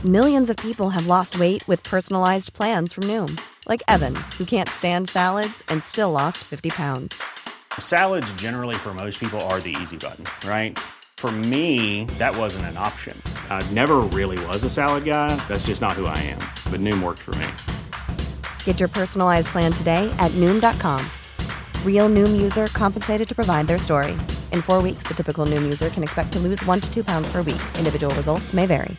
Millions of people have lost weight with personalized plans from Noom. Like Evan, who can't stand salads and still lost 50 pounds. Salads generally for most people are the easy button, right? For me, that wasn't an option. I never really was a salad guy. That's just not who I am. But Noom worked for me. Get your personalized plan today at Noom.com. Real Noom user compensated to provide their story. In 4 weeks, the typical Noom user can expect to lose 1 to 2 pounds per week. Individual results may vary.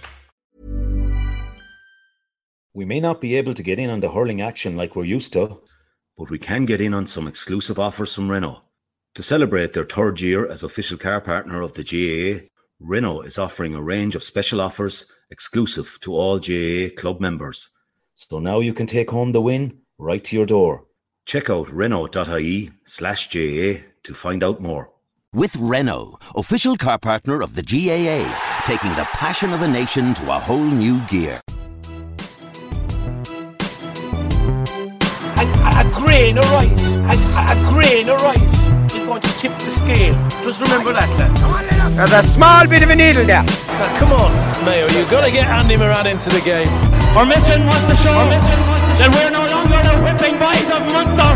We may not be able to get in on the hurling action like we're used to, but we can get in on some exclusive offers from Renault. To celebrate their third year as official car partner of the GAA, Renault is offering a range of special offers exclusive to all GAA club members. So now you can take home the win right to your door. Check out renault.ie/GAA to find out more. With Renault, official car partner of the GAA, taking the passion of a nation to a whole new gear. A grain of rice, a grain of rice is going to tip the scale. Just remember that, lad. There's a small bit of a needle there. Now, come on, Mayo, you've got to get Andy Moran into the game. Our mission was to show that we're no longer the whipping boys of Munster.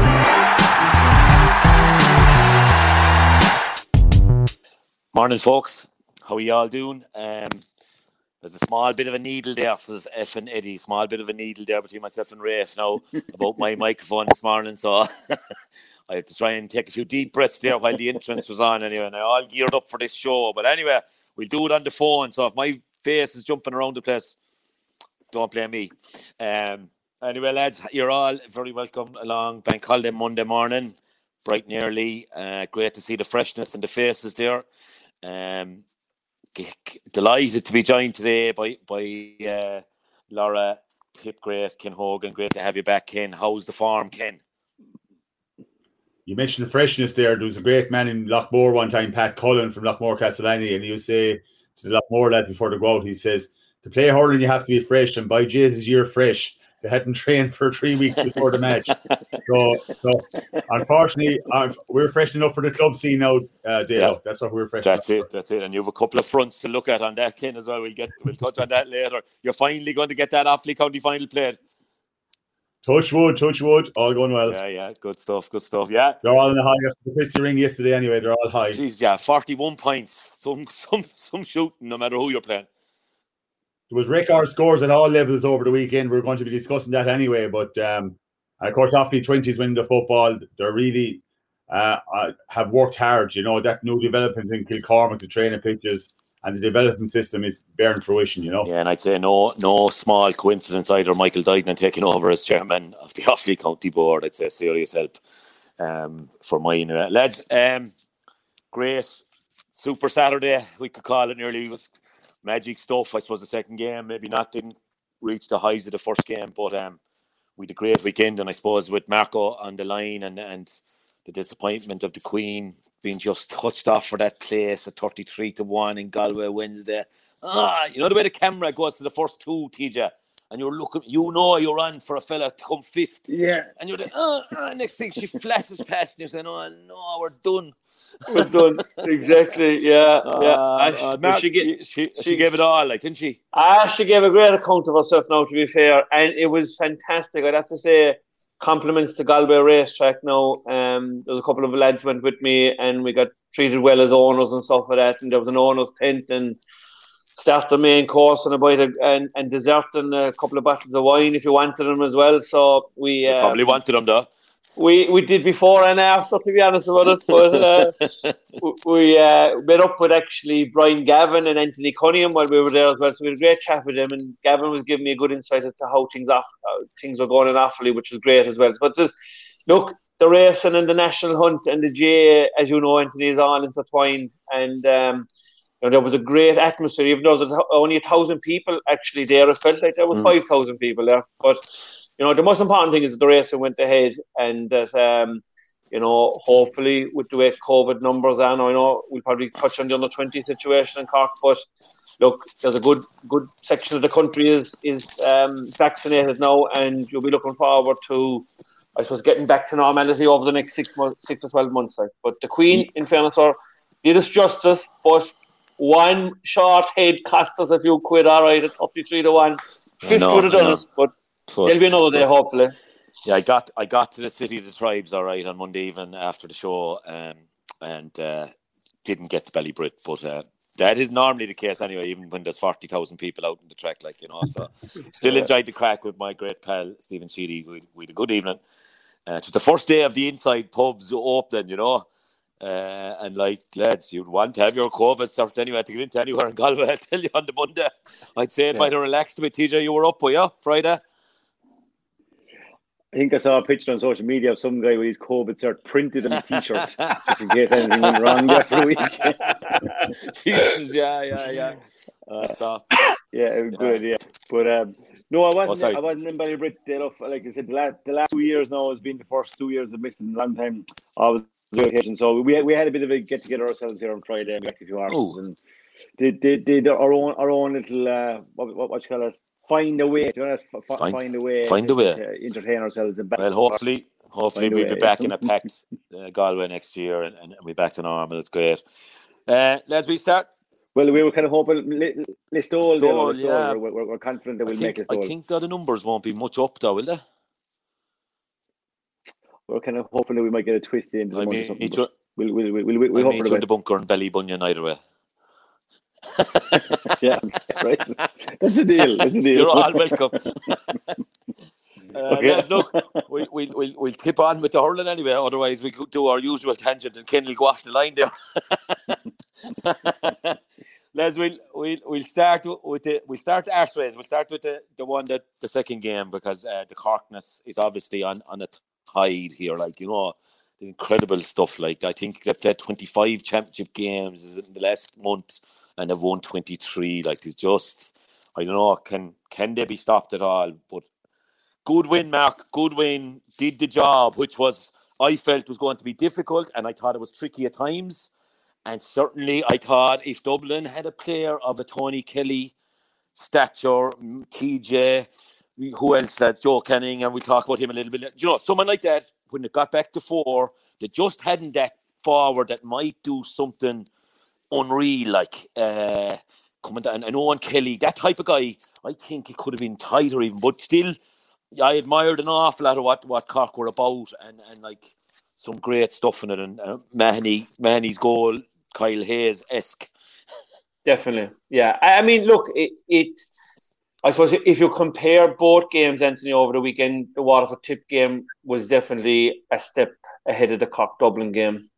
Morning, folks. How are you all doing? There's a small bit of a needle there, says F and Eddie. Small bit of a needle there between myself and Rafe now about my microphone this morning. So I had to try and take a few deep breaths there while the entrance was on anyway. And I all geared up for this show. But anyway, we'll do it on the phone. So if my face is jumping around the place, don't blame me. Anyway, lads, you're all very welcome along Bank Holiday Monday morning, bright and early. Great to see the freshness in the faces there. Delighted to be joined today by Laura Tipgrave, Ken Hogan. Great to have you back, Ken. How's the form, Ken? You mentioned the freshness there. There was a great man in Lochmore one time, Pat Cullen from Lochmore Castellani, and he used to say to the Lochmore lads before they go out, he says, to play hurling you have to be fresh, and by Jesus you're fresh. They hadn't trained for 3 weeks before the match. So unfortunately, we're fresh enough for the club scene now, Dale. Yeah. That's what we're fresh That's enough it, for. That's it. And you have a couple of fronts to look at on that, Ken, as well. We'll touch on that later. You're finally going to get that Offaly County final played. Touch wood, all going well. Yeah, good stuff, yeah. They're all in the high after the Christie ring yesterday anyway, they're all high. Jeez, yeah, 41 points. Some shooting, no matter who you're playing. There was record scores at all levels over the weekend. We're going to be discussing that anyway. But, of course, Offaly 20s winning the football. They're really have worked hard. You know, that new development in Kilcormac, the training pitches, and the development system is bearing fruition, you know. Yeah, and I'd say no small coincidence either. Michael Duignan taking over as chairman of the Offaly County Board. I'd say serious help for mine. Lads, great. Super Saturday, we could call it nearly. It was magic stuff. I suppose the second game didn't reach the highs of the first game, but we had a great weekend, and I suppose with Marco on the line and the disappointment of the Queen being just touched off for that place at 33-1 in Galway Wednesday. You know the way the camera goes to the first two, TJ, and you're looking, you're on for a fella to come fifth. Yeah. And you're like, next thing she flashes past and you're saying, oh no, we're done. We're done. Exactly, yeah. She gave it all, like, didn't she? She gave a great account of herself now, to be fair, and it was fantastic. I'd have to say, compliments to Galway Racetrack now. There was a couple of lads went with me, and we got treated well as owners and stuff like that, and there was an owner's tent, and start the main course and a bite and dessert and a couple of bottles of wine if you wanted them as well. So we probably wanted them though. We did before and after, to be honest about it. But we met up with actually Brian Gavin and Anthony Cunningham while we were there as well. So we had a great chat with them, and Gavin was giving me a good insight as to how things were going in Offaly, which was great as well. But just look, the racing and the national hunt and the GAA, as you know, Anthony, is all intertwined, and there was a great atmosphere, even though there was only 1,000 people actually there. It felt like there were 5,000 people there. But, the most important thing is that the racing went ahead, and that, hopefully with the way COVID numbers are now, I know we'll probably touch on the under 20 situation in Cork, but look, there's a good section of the country is vaccinated now, and you'll be looking forward to, I suppose, getting back to normality over the next 6 to 12 months. But the Queen, in fairness, did us justice, but one short head cost us a few quid, all right, at 33-1. Fifth would have done us, but there'll be another day, hopefully. Yeah, I got to the City of the Tribes, all right, on Monday evening after the show, and didn't get to Ballybrit, but that is normally the case anyway, even when there's 40,000 people out in the track, like, you know. So still enjoyed the crack with my great pal Stephen Sheedy. We had a good evening. It was the first day of the inside pubs opening, you know. And like, lads, you'd want to have your COVID cert anyway to get into anywhere in Galway. I'll tell you on the Monday. I'd say it might have relaxed a bit. TJ, you were up, were you, Friday? I think I saw a picture on social media of some guy with his COVID cert printed on a t-shirt just in case anything went wrong there for a week. Jesus, yeah. Stop. Yeah, it was a good idea. But no, I wasn't in Ballybrit. Like I said, the last 2 years now has been the first 2 years I've missed in a long time. I was on vacation, so we had a bit of a get together ourselves here on Friday and back to a few hours and did our own little what you call it. Find a way to entertain ourselves. Well, hopefully we'll be back in a packed Galway next year and we'll be back to normal. It's great. Let's restart. Well, we were kind of hoping Listowel. Yeah. We're confident that we'll make Listowel. I think that the numbers won't be much up though, will they? We're kind of hoping that we might get a twist into the month or something. We'll hope for the bunker and Belly Bunyan either way. Yeah, right. That's a deal. You're all welcome. Let's look. We'll tip on with the hurling anyway. Otherwise, we could do our usual tangent, and Ken will go off the line there. Les, we'll start with Arseways. We'll start with the one that the second game, because the Corkness is obviously on a tide here. Like, you know, the incredible stuff. Like, I think they've played 25 championship games in the last month and they've won 23. Like, it's just, I don't know, can they be stopped at all? But good win, Mark. Good win. Did the job, which I felt was going to be difficult, and I thought it was tricky at times. And certainly I thought if Dublin had a player of a Tony Kelly stature, TJ, who else? Joe Canning, and we'll talk about him a little bit. You know, someone like that, when it got back to 4, they just hadn't that forward that might do something unreal, like coming down. And Owen Kelly, that type of guy, I think it could have been tighter even. But still, I admired an awful lot of what Cork were about, and like some great stuff in it. And Mahoney's goal, Kyle Hayes-esque. Definitely, yeah. I mean, look, I suppose if you compare both games, Anthony, over the weekend, the Waterford Tip game was definitely a step ahead of the Cork-Dublin game.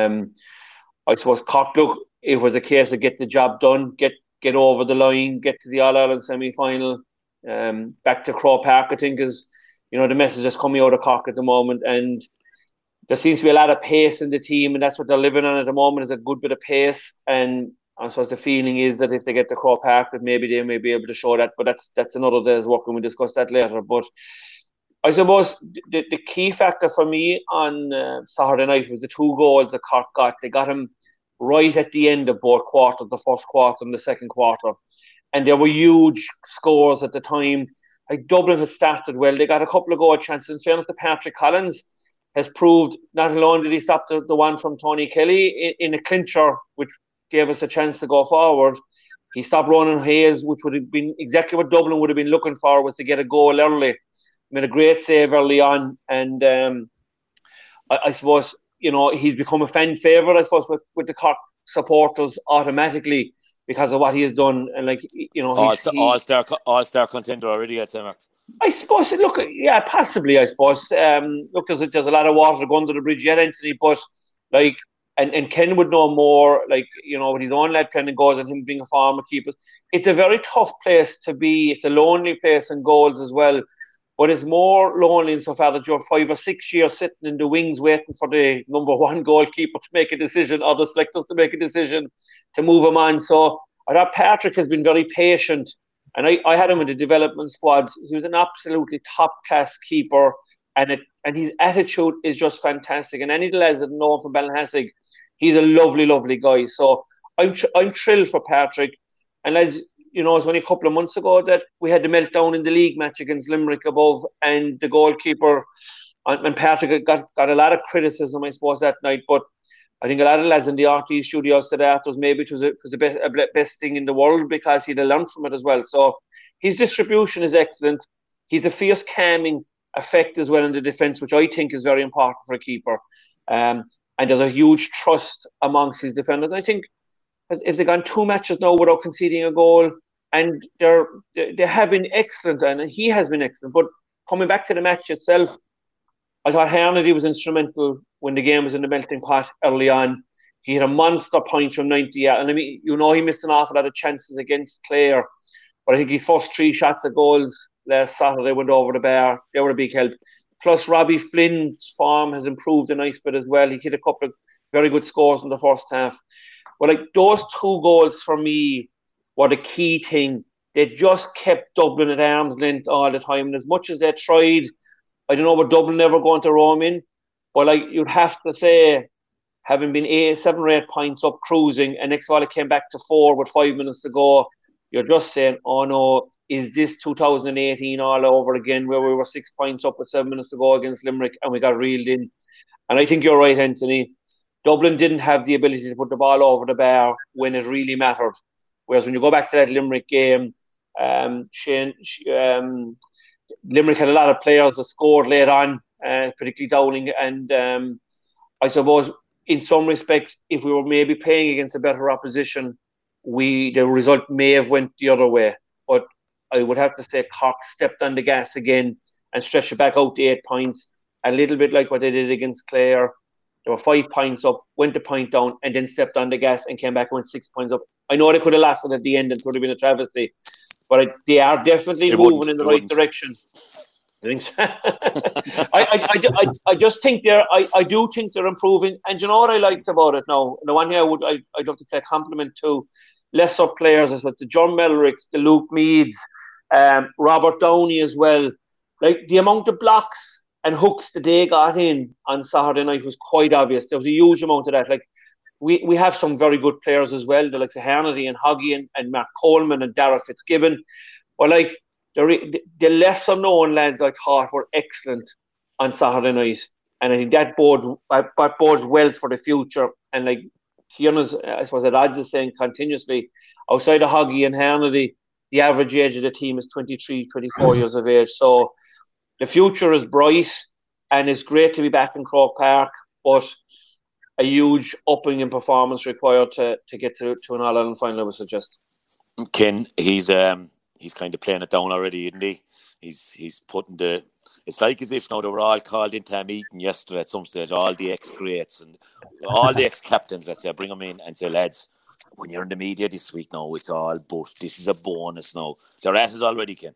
I suppose Cork, look, it was a case of get the job done, get over the line, get to the All-Ireland semi-final. Back to Croke Park, I think, is, you know, the message that's coming out of Cork at the moment. And there seems to be a lot of pace in the team, and that's what they're living on at the moment, is a good bit of pace. And I suppose the feeling is that if they get to Croke Park, that maybe they may be able to show that, but that's another day's work, and we'll discuss that later. But I suppose the key factor for me on Saturday night was the 2 goals that Cork got. They got them right at the end of both quarters, the first quarter and the second quarter. And there were huge scores at the time. Like, Dublin had started well. They got a couple of goal chances. In fairness to Patrick Collins, has proved not alone did he stop the one from Tony Kelly in a clincher, which gave us a chance to go forward. He stopped Ronan Hayes, which would have been exactly what Dublin would have been looking for, was to get a goal early. Made a great save early on. And I suppose, you know, he's become a fan favourite, I suppose, with the Cork supporters automatically because of what he has done. And, like, you know, all-star contender already, I'd say, Mark. I suppose, look, yeah, possibly, I suppose. Look, there's a lot of water to go under the bridge yet, Anthony, but, like, and Ken would know more, like, you know, with his own lad playing goals and him being a former keeper. It's a very tough place to be. It's a lonely place in goals as well. But it's more lonely insofar that you're 5 or 6 years sitting in the wings waiting for the number 1 goalkeeper to make a decision, or the selectors to make a decision to move him on. So I thought Patrick has been very patient. And I had him in the development squads. He was an absolutely top-class keeper. And his attitude is just fantastic. And any of the lads that know him from Ballinhassig, he's a lovely, lovely guy. So I'm thrilled for Patrick. And as you know, it was only a couple of months ago that we had the meltdown in the league match against Limerick above, and the goalkeeper and Patrick got a lot of criticism, I suppose, that night. But I think a lot of the lads in the RT studio said afterwards maybe it was the best thing in the world because he'd learned from it as well. So his distribution is excellent. He's a fierce calming effect as well in the defence, which I think is very important for a keeper. And there's a huge trust amongst his defenders. I think if they've gone 2 matches now without conceding a goal, and they have been excellent, and he has been excellent. But coming back to the match itself, I thought Hernady was instrumental when the game was in the melting pot early on. He had a monster point from 90 yards. And I mean, he missed an awful lot of chances against Clare. But I think his first 3 shots of goals last Saturday went over the bar. They were a big help. Plus, Robbie Flynn's form has improved a nice bit as well. He hit a couple of very good scores in the first half. But like those 2 goals for me were the key thing. They just kept Dublin at arm's length all the time. And as much as they tried, I don't know, were Dublin never going to roam in? But like you'd have to say, having been 7 or 8 points up cruising, and next while it came back to 4 with 5 minutes to go, you're just saying, oh no, is this 2018 all over again where we were 6 points up with 7 minutes to go against Limerick and we got reeled in? And I think you're right, Anthony. Dublin didn't have the ability to put the ball over the bar when it really mattered. Whereas when you go back to that Limerick game, Limerick had a lot of players that scored late on, particularly Dowling. And I suppose in some respects, if we were maybe playing against a better opposition, the result may have went the other way. But I would have to say Cork stepped on the gas again and stretched it back out to 8 points, a little bit like what they did against Clare. They were 5 points up, went a point down, and then stepped on the gas and came back and went 6 points up. I know they could have lasted at the end and it would have been a travesty, but they are definitely moving in the right direction. I think so. I just think I do think they're improving. And you know what I liked about it now? The one here I'd love to pay a compliment to lesser players as well, to John Melricks, to Luke Meads, Robert Downey as well. Like the amount of blocks and hooks that they got in on Saturday night was quite obvious. There was a huge amount of that. Like we have some very good players as well, the likes of Hernady and Hoggy and Mark Coleman and Dara Fitzgibbon. But like the lesser known lads I thought were excellent on Saturday night. And I think that bodes well for the future. And like Kieran's, I suppose that odds is saying continuously, outside of Hoggy and Hernady, the average age of the team is 23, 24 years of age. So the future is bright, and it's great to be back in Croke Park, but a huge upping in performance required to get to an All-Ireland final, I would suggest. Ken, he's kind of playing it down already, isn't he? He's putting the... It's like as if now they were all called into a meeting yesterday at some stage, all the ex-greats and all the ex-captains, let's say, bring them in and say, lads, when you're in the media this week now, it's all but this is a bonus now. They're at it already, Ken.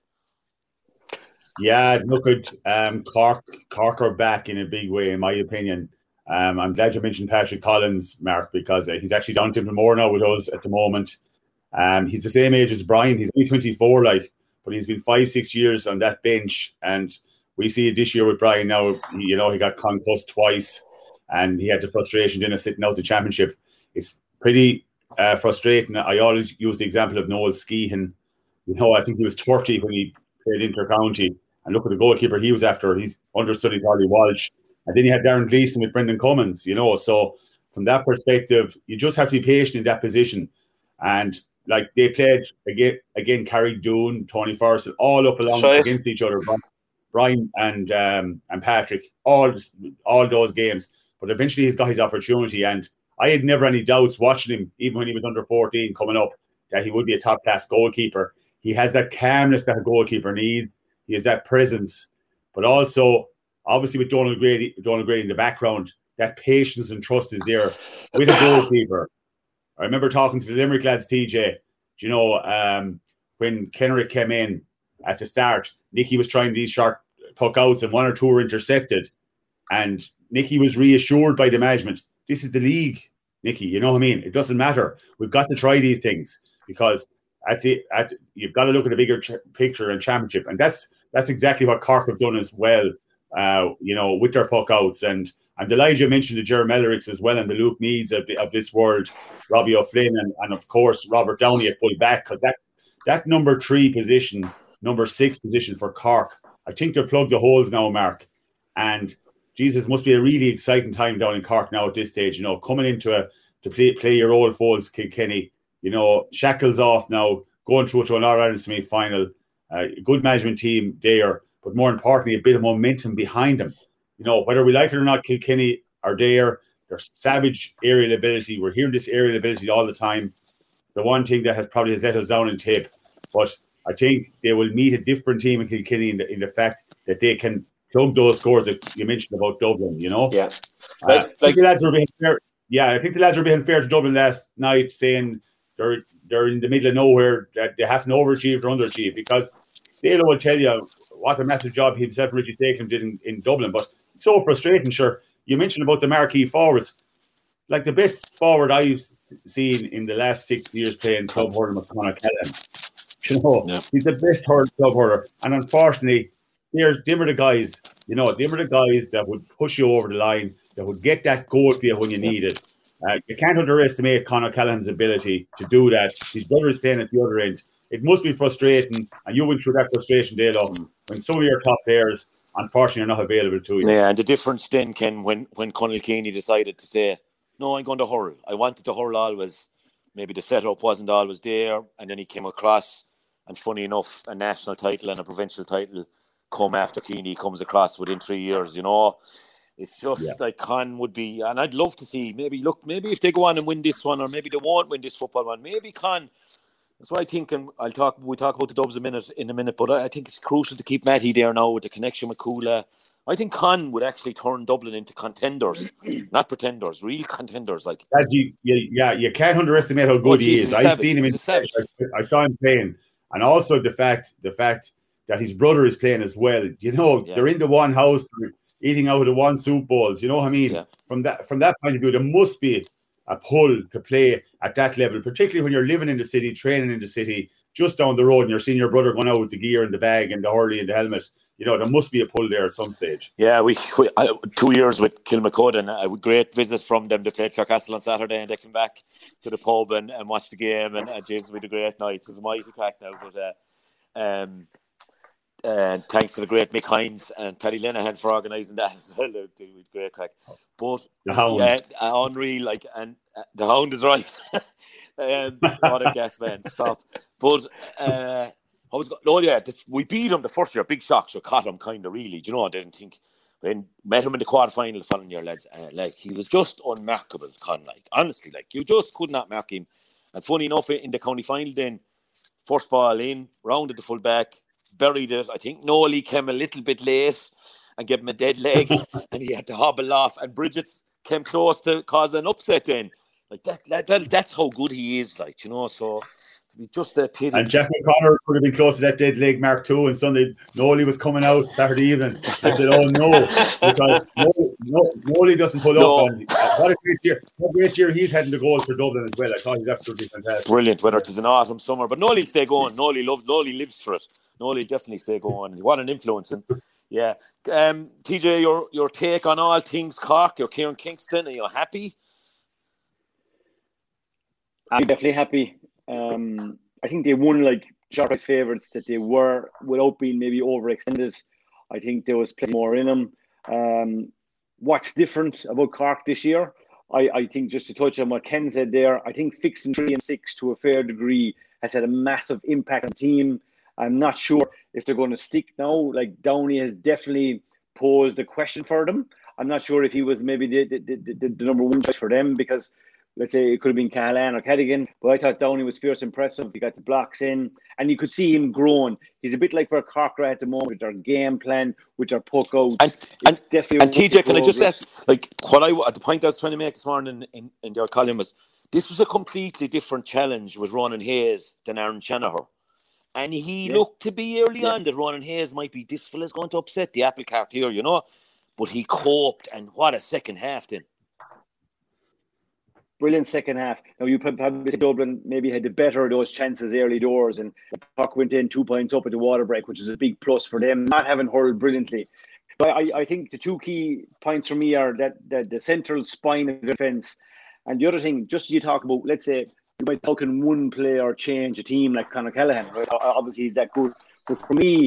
Yeah, look at Cork are back in a big way, in my opinion. I'm glad you mentioned Patrick Collins, Mark, because he's actually down to more now with us at the moment. He's the same age as Brian. He's only 24, but he's been 5-6 years on that bench. And we see it this year with Brian now. He got concussed twice, and he had the frustration then of sitting out the championship. It's pretty frustrating. I always use the example of Noel Skehan. I think he was 30 when he played inter-county. And look at the goalkeeper he was after. He's understudied Harley Walsh. And then you had Darren Gleeson with Brendan Cummins, So from that perspective, you just have to be patient in that position. And like they played again Carrickdoon, Tony Forrest, all up along against each other. Brian and Patrick, all those games. But eventually he's got his opportunity. And I had never any doubts watching him, even when he was under 14 coming up, that he would be a top-class goalkeeper. He has that calmness that a goalkeeper needs. He has that presence. But also, obviously with Donald Grady in the background, that patience and trust is there with a goalkeeper. I remember talking to the Limerick lads, TJ, when Kenrick came in at the start, Nicky was trying these short puck outs and 1 or 2 were intercepted. And Nicky was reassured by the management, this is the league, Nicky, you know what I mean? It doesn't matter. We've got to try these things because you've got to look at a bigger picture and championship. And that's exactly what Cork have done as well, with their puck outs. And I'm delighted you mentioned the Jerry Melricks as well and the Luke Meads of this world, Robbie O'Flynn and of course Robert Downey at full back, because that number 3 position, number 6 position for Cork, I think they've plugged the holes now, Mark. And Jesus, must be a really exciting time down in Cork now at this stage. You know, coming into to play your Old Folds Kilkenny. You know, shackles off now, going through to an All-Ireland semi-final. Good management team there, but more importantly, a bit of momentum behind them. You know, whether we like it or not, Kilkenny are there. They're savage aerial ability. We're hearing this aerial ability all the time. It's the one thing that has let us down in tape. But I think they will meet a different team in Kilkenny in the fact that they can plug those scores that you mentioned about Dublin, you know? Yeah. I think the lads were being fair. Yeah, I think the lads were being fair to Dublin last night, saying they're in the middle of nowhere, that they haven't overachieved or underachieved, because Dalo will tell you what a massive job himself and Richie Taken did in Dublin. But it's so frustrating, sure. You mentioned about the marquee forwards. Like, the best forward I've seen in the last 6 years playing club hurling was Conor Callahan. You know, he's the best club hurler. And unfortunately, them are the guys, you know, them are the guys that would push you over the line, that would get that goal for you when you need it. You can't underestimate Conor Callahan's ability to do that. His brother is playing at the other end. It must be frustrating, and you went through that frustration, Dale, when some of your top players, unfortunately, are not available to you. Yeah, and the difference then, Ken, when Conor Keaney decided to say, no, I'm going to hurl. I wanted to hurl always. Maybe the setup wasn't always there, and then he came across, and funny enough, a national title and a provincial title come after Keaney comes across within 3 years, you know. It's just like Con would be, and I'd love to see, maybe if they go on and win this one, or maybe they won't win this football one, maybe Con. That's what I think, and we'll talk about the Dubs in a minute, but I think it's crucial to keep Matty there now with the connection with Kula. I think Con would actually turn Dublin into contenders, not pretenders, real contenders. Like, as you can't underestimate how good he is. I've seen him I saw him playing, and also the fact that his brother is playing as well. You know, they're in the one house, eating out of the one soup bowls. You know what I mean? Yeah. From that point of view, there must be a pull to play at that level, particularly when you're living in the city, training in the city, just down the road, and you're seeing your brother going out with the gear and the bag and the hurley and the helmet. You know, there must be a pull there at some stage. Yeah, we 2 years with Kilmacud, and a great visit from them. They played Clarecastle on Saturday, and they came back to the pub and watched the game, and James, we had a great night. It was a mighty crack now, but and thanks to the great Mick Hines and Paddy Lenahan for organising that as well. Great crack. But the Hound, unreal, like, and the Hound is right. What a guess, man. Stop. But we beat him the first year. Big shock. So caught him kind of really. Do you know? I didn't think. Then met him in the quarterfinal the following year, lads. Like, he was just unmarkable. Like, honestly, like, you just could not mark him. And funny enough, in the county final, then first ball in, rounded the full back. Buried it. I think Nolly came a little bit late and gave him a dead leg, and he had to hobble off. And Bridget's came close to causing an upset. Then, like that's how good he is. Like, you know, so to be just a pity. And Jack O'Connor could have been close to that dead leg mark too. And Sunday, Nolly was coming out Saturday evening. I said, "Oh no," because Nolly doesn't pull up. And what a great year he's heading the goals for Dublin as well. I thought he's absolutely fantastic. Brilliant, whether it is an autumn, summer, but Nolly'll stay going. Nolly lives for it. Nolly definitely stay going. What an influence. And yeah, TJ, your take on all things Cork. You're Kieran Kingston. Are you happy? I'm definitely happy. I think they won like sharp price favourites that they were, without being maybe overextended. I think there was plenty more in them. What's different about Cork this year? I think, just to touch on what Ken said there, I think fixing 3 and 6 to a fair degree has had a massive impact on the team. I'm not sure if they're going to stick now. Like, Downey has definitely posed a question for them. I'm not sure if he was maybe the number one choice for them, because let's say it could have been Cahalane or Cadigan, but I thought Downey was fierce impressive. He got the blocks in, and you could see him growing. He's a bit like where Cork are at the moment, with their game plan, with their puck out. And TJ, can I just ask, like, the point I was trying to make this morning in your column was, this was a completely different challenge with Ronan Hayes than Aaron Shanahan. And he looked to be early on that Ronan Hayes might be, this fella's going to upset the apple cart here, you know. But he coped, and what a second half then. Brilliant second half. Now, you probably say Dublin maybe had the better of those chances early doors, and Cork went in 2 points up at the water break, which is a big plus for them, not having hurled brilliantly. But I think the two key points for me are that the central spine of the defence, and the other thing, just as you talk about, let's say, how can one player change a team like Conor Callahan? Right? Obviously, he's that good. But for me,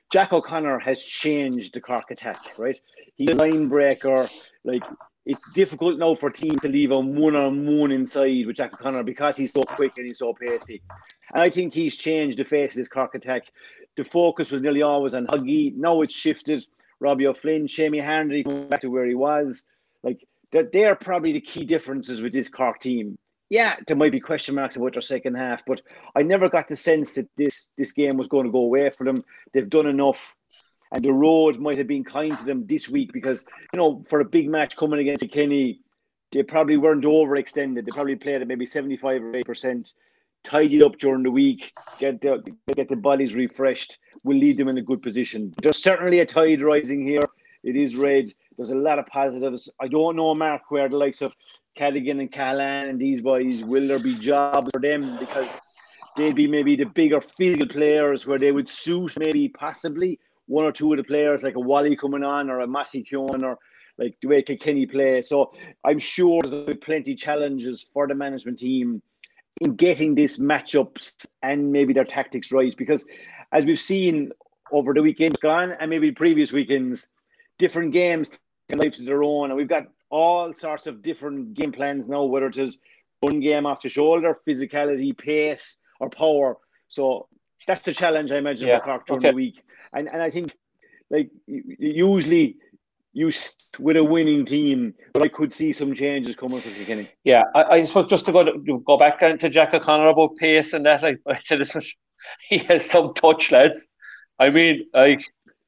Jack O'Connor has changed the Cork attack, right? He's a line breaker. Like, it's difficult now for teams to leave a one-on-one inside with Jack O'Connor because he's so quick and he's so pasty. And I think he's changed the face of this Cork attack. The focus was nearly always on Huggy. Now it's shifted. Robbie O'Flynn, Shamie Handy going back to where he was. Like, they're probably the key differences with this Cork team. Yeah, there might be question marks about their second half, but I never got the sense that this game was going to go away for them. They've done enough, and the road might have been kind to them this week because, for a big match coming against Kenny, they probably weren't overextended. They probably played at maybe 75 or 8%, tidied up during the week, get the bodies refreshed, will lead them in a good position. There's certainly a tide rising here. It is red. There's a lot of positives. I don't know, Mark, where the likes of Callaghan and Callan and these boys, will there be jobs for them? Because they'd be maybe the bigger physical players where they would suit maybe possibly one or two of the players like a Wally coming on or a Massey Keown or like the way Kilkenny play. So I'm sure there'll be plenty of challenges for the management team in getting this matchups and maybe their tactics right. Because as we've seen over the weekend gone and maybe previous weekends, different games take lives of their own, and we've got all sorts of different game plans now, whether it is one game off the shoulder, physicality, pace, or power. So that's the challenge, I imagine, for Cork during the week. And I think, like, usually you stick with a winning team, but I could see some changes coming from Kilkenny. Yeah, I suppose just to go back to Jack O'Connor about pace and that, like I said, he has some touch, lads. I mean, like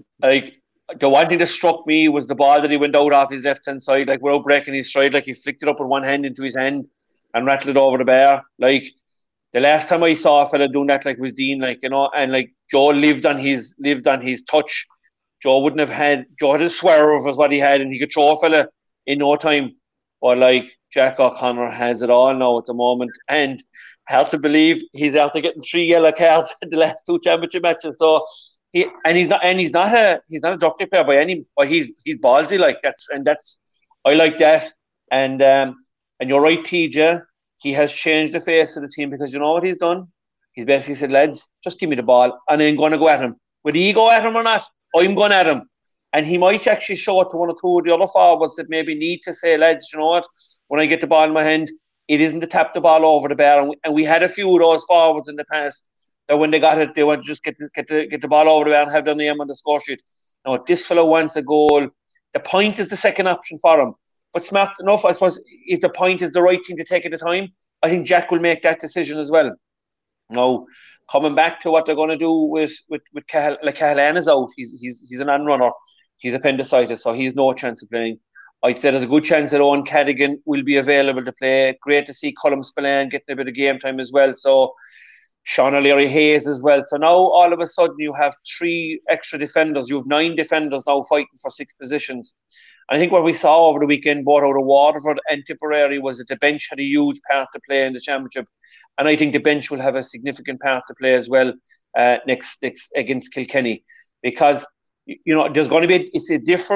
the one thing that struck me was the ball that he went out off his left-hand side, like without breaking his stride, like he flicked it up with one hand into his hand and rattled it over the bar. Like, the last time I saw a fella doing that, like, was Dean, like, and like Joe lived on his touch. Joe had a swerve as what he had, and he could throw a fella in no time. But like Jack O'Connor has it all now at the moment, and hard to believe he's after getting 3 yellow cards in the last 2 championship matches. So he's not a dirty player by any, but he's ballsy, like that's I like that. And you're right, TJ. He has changed the face of the team because you know what he's done? He's basically said, lads, just give me the ball and I'm going to go at him. Whether he go at him or not, I'm going at him. And he might actually show it to one or two of the other forwards that maybe need to say, lads, you know what? When I get the ball in my hand, it isn't to tap the ball over the bar. And we had a few of those forwards in the past that when they got it, they want to just get the ball over the bar and have their name on the score sheet. Now, this fellow wants a goal. The point is the second option for him. But smart enough, I suppose, if the point is the right thing to take at the time, I think Jack will make that decision as well. Now, coming back to what they're going to do with Cahalane is out. He's an on-runner. He's appendicitis, so he's no chance of playing. I'd say there's a good chance that Owen Cadigan will be available to play. Great to see Colm Spillane getting a bit of game time as well. So Sean O'Leary Hayes as well. So now all of a sudden you have 3 extra defenders. You have 9 defenders now fighting for 6 positions. I think what we saw over the weekend, both out of Waterford and Tipperary, was that the bench had a huge part to play in the championship. And I think the bench will have a significant part to play as well next against Kilkenny. Because, you know, there's going to be, it's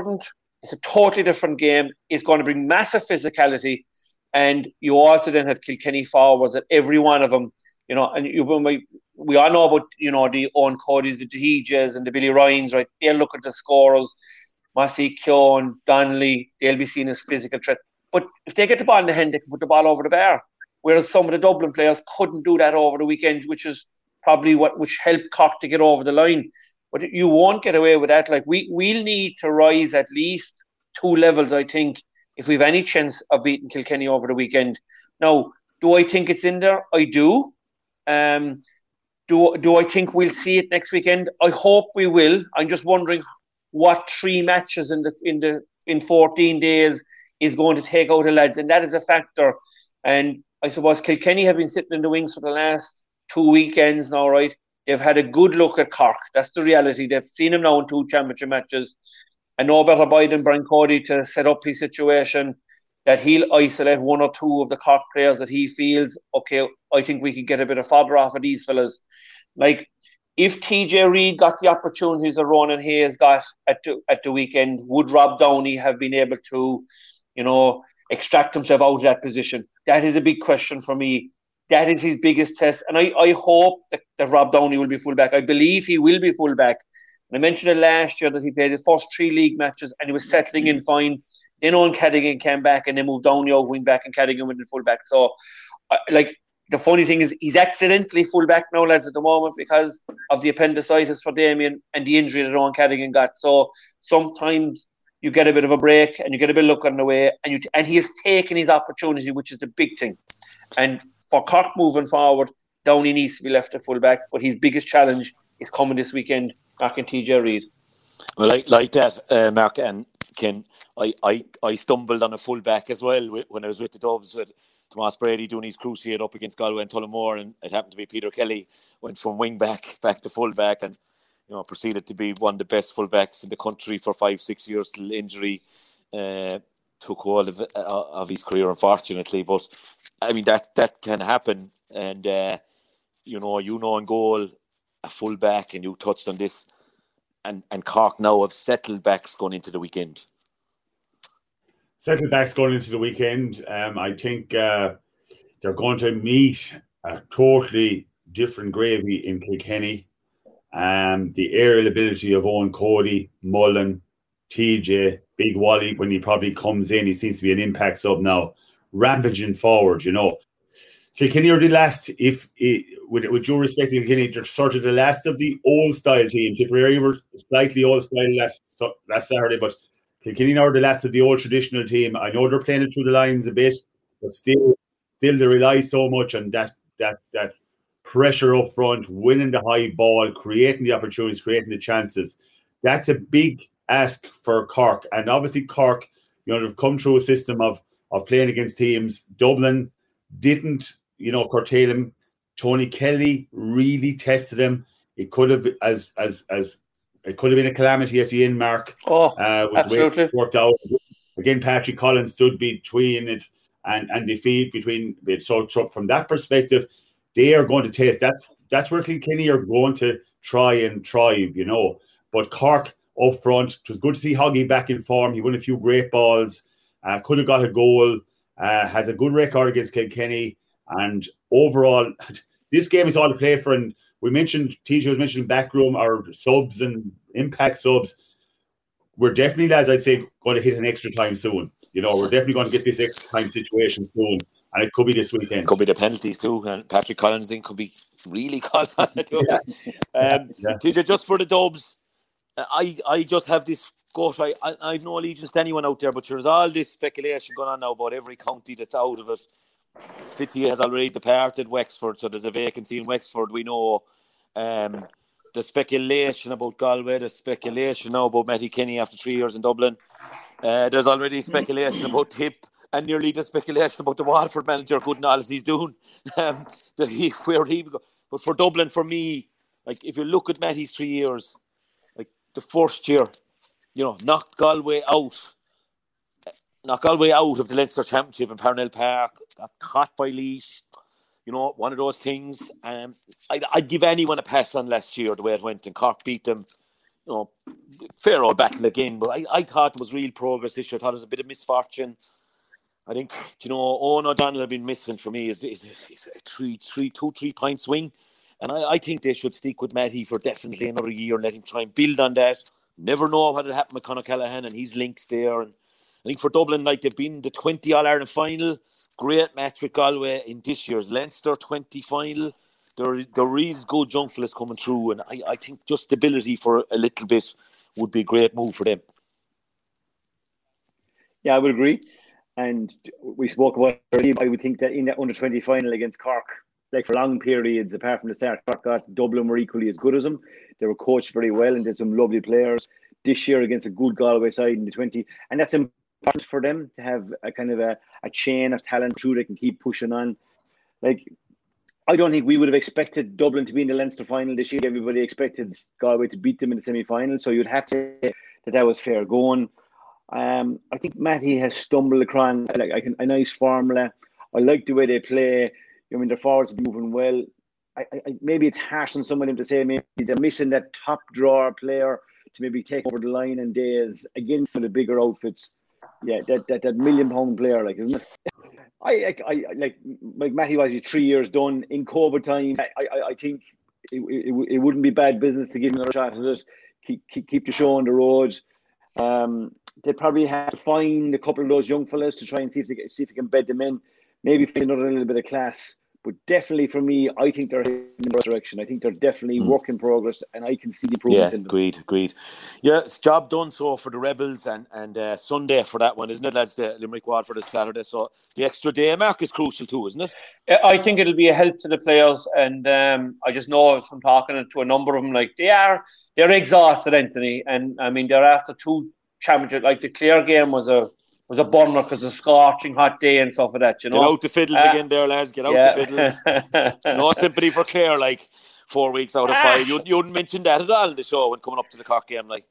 a totally different game. It's going to bring massive physicality. And you also then have Kilkenny forwards at every one of them, you know, and we all know about, you know, the Owen Codys, the Dehejas and the Billy Ryans, right? They'll look at the scorers. Massey, Keown, Donnelly, they'll be seen as physical threat. But if they get the ball in the hand, they can put the ball over the bar. Whereas some of the Dublin players couldn't do that over the weekend, which is probably which helped Cork to get over the line. But you won't get away with that. Like, we'll need to rise at least 2 levels, I think, if we've any chance of beating Kilkenny over the weekend. Now, do I think it's in there? I do. Do I think we'll see it next weekend? I hope we will. I'm just wondering what 3 matches in 14 days is going to take out the lads, and that is a factor. And I suppose Kilkenny have been sitting in the wings for the last 2 weekends now, right? They've had a good look at Cork. That's the reality. They've seen him now in 2 championship matches. And no better boy than Brian Cody to set up his situation that he'll isolate 1 or 2 of the Cork players that he feels, okay, I think we can get a bit of fodder off of these fellas. Like, if TJ Reid got the opportunities that Ronan Hayes got at the weekend, would Rob Downey have been able to, you know, extract himself out of that position? That is a big question for me. That is his biggest test. And I hope that Rob Downey will be fullback. I believe he will be fullback. And I mentioned it last year that he played his first 3 league matches and he was settling in fine. Then Owen Cadogan came back and they moved down the wing back and Cadogan went in full back. So, the funny thing is he's accidentally full back now, lads, at the moment because of the appendicitis for Damien and the injury that Owen Cadogan got. So sometimes you get a bit of a break and you get a bit of luck on the way and he has taken his opportunity, which is the big thing. And for Cork moving forward, Downey needs to be left at full back, but his biggest challenge is coming this weekend, marking TJ Reid. Well, like that, Mark and Ken, I stumbled on a full back as well when I was with the Dubs with Tomas Brady doing his crusade up against Galway and Tullamore, and it happened to be Peter Kelly went from wing back to full back and proceeded to be one of the best full backs in the country for 5-6 years till injury took hold of his career, unfortunately. But I mean that can happen, and in goal a full back, and you touched on this, and Cork now have settled backs going into the weekend. Settled backs going into the weekend. I think they're going to meet a totally different gravy in Kilkenny. The aerial ability of Owen Cody, Mullen, TJ, Big Wally, when he probably comes in, he seems to be an impact sub now, rampaging forward, Kilkenny are the last, with due respect to Kilkenny, they're sort of the last of the old style team. Tipperary were slightly old style last Saturday, but Kilkenny are the last of the old traditional team. I know they're playing it through the lines a bit, but still they rely so much on that pressure up front, winning the high ball, creating the opportunities, creating the chances. That's a big ask for Cork. And obviously Cork, they've come through a system of playing against teams. Dublin didn't, curtail him. Tony Kelly really tested him. It could have it could have been a calamity at the end, Mark. With absolutely. The way it worked out. Again, Patrick Collins stood between it and defeat between it. So from that perspective, they are going to test. That's where Kilkenny are going to try and thrive, But Cork up front, it was good to see Hoggy back in form. He won a few great balls, could have got a goal, has a good record against Kilkenny. And overall, this game is all to play for. And TJ was mentioning backroom or subs and impact subs. We're definitely, lads, I'd say, going to hit an extra time soon. We're definitely going to get this extra time situation soon. And it could be this weekend. Could be the penalties too. And Patrick Collins thing could be really called on it too. TJ, just for the Dubs, I just have this gut. I've no allegiance to anyone out there, but there's all this speculation going on now about every county that's out of it. City has already departed Wexford, so there's a vacancy in Wexford. We know the speculation about Galway, the speculation now about Matty Kenny after 3 years in Dublin. There's already speculation about Tip, and nearly the speculation about the Waterford manager, good and all as he's doing, where he would go. But for Dublin, for me, if you look at Matty's 3 years, the first year, knocked Galway out of the Leinster Championship in Parnell Park, got caught by Laois, one of those things. I'd give anyone a pass on last year, the way it went, and Cork beat them. Fair old battle again, but I thought there was real progress this year. I thought it was a bit of misfortune. I think, Owen O'Donnell have been missing for me is a 2-3 point swing. And I think they should stick with Matty for definitely another year and let him try and build on that. Never know what had happened with Conor Callaghan and his links there. And I think for Dublin, they've been the 20 All-Ireland final. Great match with Galway in this year's Leinster 20 final. There is good young fellas coming through. And I think just stability for a little bit would be a great move for them. Yeah, I would agree. And we spoke about it earlier. I would think that in that under-20 final against Cork, for long periods, apart from the start, Dublin were equally as good as them. They were coached very well and did some lovely players. This year against a good Galway side in the 20. And that's important for them to have a kind of a chain of talent through they can keep pushing on. I don't think we would have expected Dublin to be in the Leinster final this year. Everybody expected Galway to beat them in the semi-final. So you'd have to say that was fair going. I think Matty has stumbled across a nice formula. I like the way they play. Their forwards are moving well. Maybe it's harsh on some of them to say maybe they're missing that top drawer player to maybe take over the line in days against some of the bigger outfits. Yeah, that £1 million player, isn't it? I like Matty was 3 years done in COVID time. I think it wouldn't be bad business to give him another shot at it. Keep the show on the road. They probably have to find a couple of those young fellas to try and see if they can bed them in. Maybe find another little bit of class. But definitely for me, I think they're in the right direction. I think they're definitely work in progress, and I can see the improvement in them. Agreed. Yeah, it's job done so for the Rebels, and Sunday for that one, isn't it, lads? The Limerick Waterford is Saturday, so the extra day mark is crucial too, isn't it? I think it'll be a help to the players, and I just know from talking to a number of them, like they're exhausted, Anthony, and I mean they're after 2 championships. Like the Clare game was a burner because of a scorching hot day and stuff like that, you know. Get out the fiddles again there, lads. Get out the fiddles. No sympathy for Clare, like 4 weeks out of 5. You wouldn't mention that at all in the show when coming up to the Cork game, like.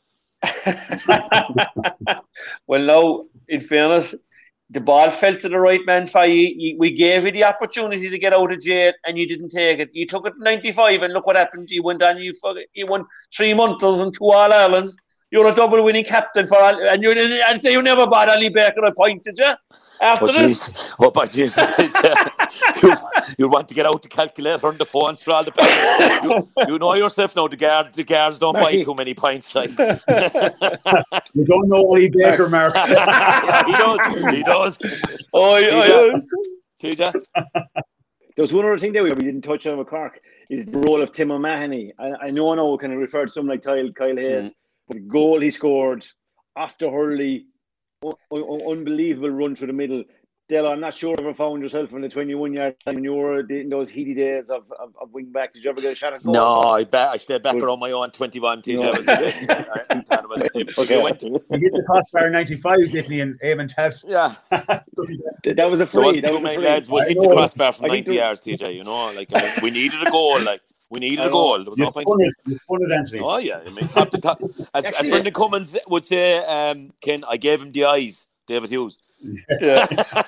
Well, no, in fairness, the ball fell to the right man for you. We gave you the opportunity to get out of jail and you didn't take it. You took it 95 and look what happened. You went on, you won 3 Munters and 2 All-Irelands. You're a double winning captain and say you never bought Ali Baker a point, did you? After this? By Jesus. You want to get out the calculator on the phone for all the points. You know yourself now, the guards don't buy too many points. Like. You don't know Ali Baker, Mark. Yeah, he does. TJ? There's one other thing there we didn't touch on with Cork, is the role of Tim O'Mahony. I know we kind of referred to someone like Kyle Hayes. The goal he scored after Hurley, unbelievable run through the middle. Della, I'm not sure if you ever found yourself in the 21-yard line when you were in those heady days of wing back. Did you ever get a shot at goal? No, I stayed back around my own 21. TJ was the best. He hit the crossbar 95, didn't he, in Eamon Taft? Yeah. That was a free. Too many lads would hit the crossbar from 90 yards, TJ, you know. Like, I mean, we needed a goal, There was you spun it, Anthony. Oh, yeah. I mean, top to top. As Brendan Cummins would say, Ken, I gave him the eyes, David Hughes. Yeah.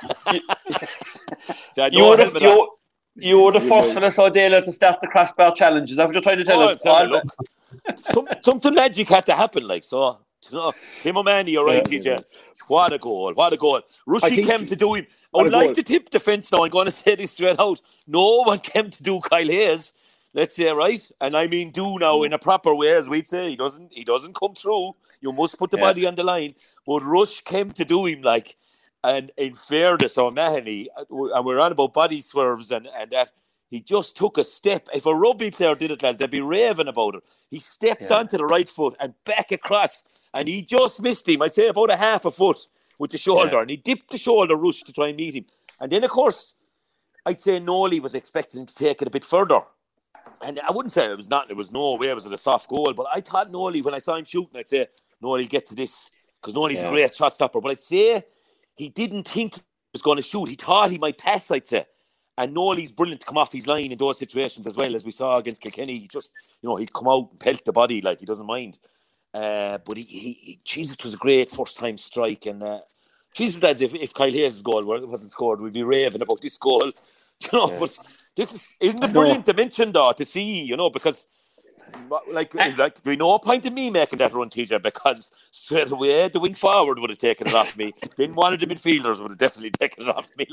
So you were the first for us, O'Dale, to start the crossbar challenge. Is that what you're trying to tell us? Look, something magic had to happen, like, so, you know, Tim O'Mahony, you're right, TJ. What a goal. Rushy came to do him. I would like to tip defence now. I'm going to say this straight out. No one came to do Kyle Hayes. Let's say, right? And I mean do now in a proper way, as we'd say. He doesn't come through. You must put the body on the line. But Rush came to do him, like, and in fairness, O'Mahony, and we're on about body swerves and that, he just took a step. If a rugby player did it, lads, they'd be raving about it. He stepped onto the right foot and back across, and he just missed him, I'd say about a half a foot with the shoulder, and he dipped the shoulder, Rush, to try and meet him. And then, of course, I'd say Nolly was expecting to take it a bit further. And I wouldn't say it was no way it was a soft goal, but I thought Nolly, when I saw him shooting, I'd say, Nolly, get to this, because Nolly's a great shot stopper. But I'd say he didn't think he was going to shoot. He thought he might pass, I'd say. And Nolly's brilliant to come off his line in those situations as well, as we saw against Kilkenny. He just, he'd come out and pelt the body like he doesn't mind. But he Jesus, it was a great first-time strike. And Jesus, lads, if Kyle Hayes' goal wasn't scored, we'd be raving about this goal. But this isn't a brilliant dimension, though, to see, because... Like there'd no point in me making that run, TJ, because straight away the wing forward would have taken it off me. Then one of the midfielders would have definitely taken it off me.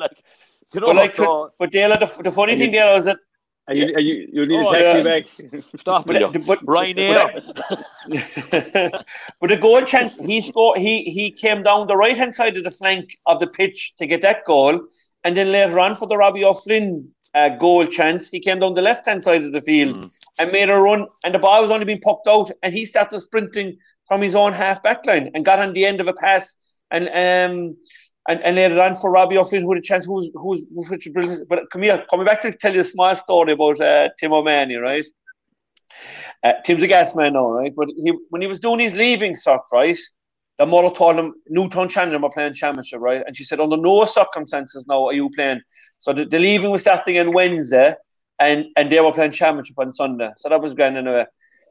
But Dale, the funny thing there is that you need a taxi back. Stop it, Ryanair. But the goal chance he scored, he came down the right hand side of the flank of the pitch to get that goal, and then later on for the Robbie O'Flynn goal chance, he came down the left hand side of the field and made a run, and the ball was only being pucked out, and he started sprinting from his own half back line and got on the end of a pass and later on for Robbie O'Flynn, who had a chance, who's brilliant. But coming back to tell you a small story about Tim O'Mahony, right? Tim's a gas man now, right? But when he was doing his leaving cert, right, the mother told him Newtown Chandler were playing championship, right? And she said, under no circumstances now are you playing. So the leaving was starting on Wednesday, and they were playing championship on Sunday. So that was grand anyway.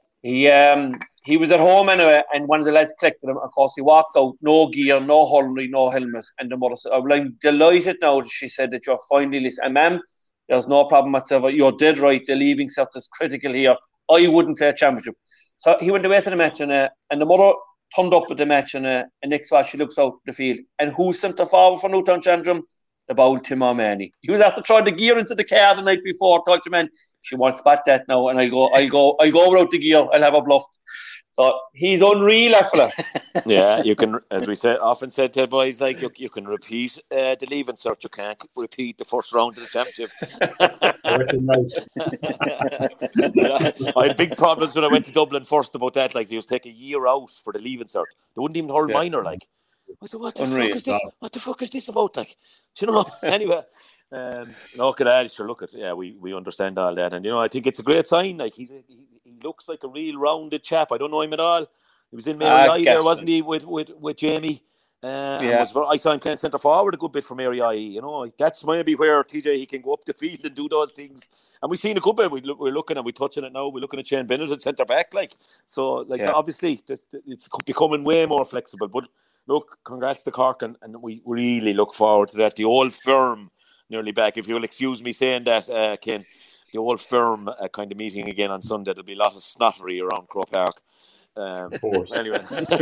He was at home anyway, and one of the lads collected him. Of course, he walked out, no gear, no hurley, no helmet. And the mother said, I'm delighted now that she said that you're finally listening. And ma'am, there's no problem whatsoever. You're dead right. The leaving cert is critical here. I wouldn't play a championship. So he went away to the match, and the mother turned up at the match, and next while she looks out the field. And who's centre forward for Newtown Chandler? about Tim O'Mahony. He was after trying the gear into the car the night before. Told you, man, she won't spot that now, and I'll go without the gear. I'll have her bluffed. So he's unreal, that fella. Yeah, you can, as we often said to boys, like you can repeat the leaving cert, you can't repeat the first round of the championship. I had big problems when I went to Dublin first about that. Like, they used to take a year out for the leaving cert. They wouldn't even hold minor. Like, I said, what the fuck is this? What the fuck is this about? Like, do you know? Anyway, look at that. Sure, look at we understand all that, and you know, I think it's a great sign. Like, he looks like a real rounded chap. I don't know him at all. He was in Mary I there, wasn't he, with Jamie? I saw him playing centre forward a good bit for Mary I. You know, that's maybe where TJ he can go up the field and do those things. And we've seen a good bit. We're looking and we're touching it now. We're looking at Shane Bennett at centre back, like so. Like obviously, it's becoming way more flexible. But look, congrats to Cork, and we really look forward to that. The old firm nearly back. If you'll excuse me saying that, Ken. The old firm kind of meeting again on Sunday. There'll be a lot of snottery around Croke Park. Of course. Anyway,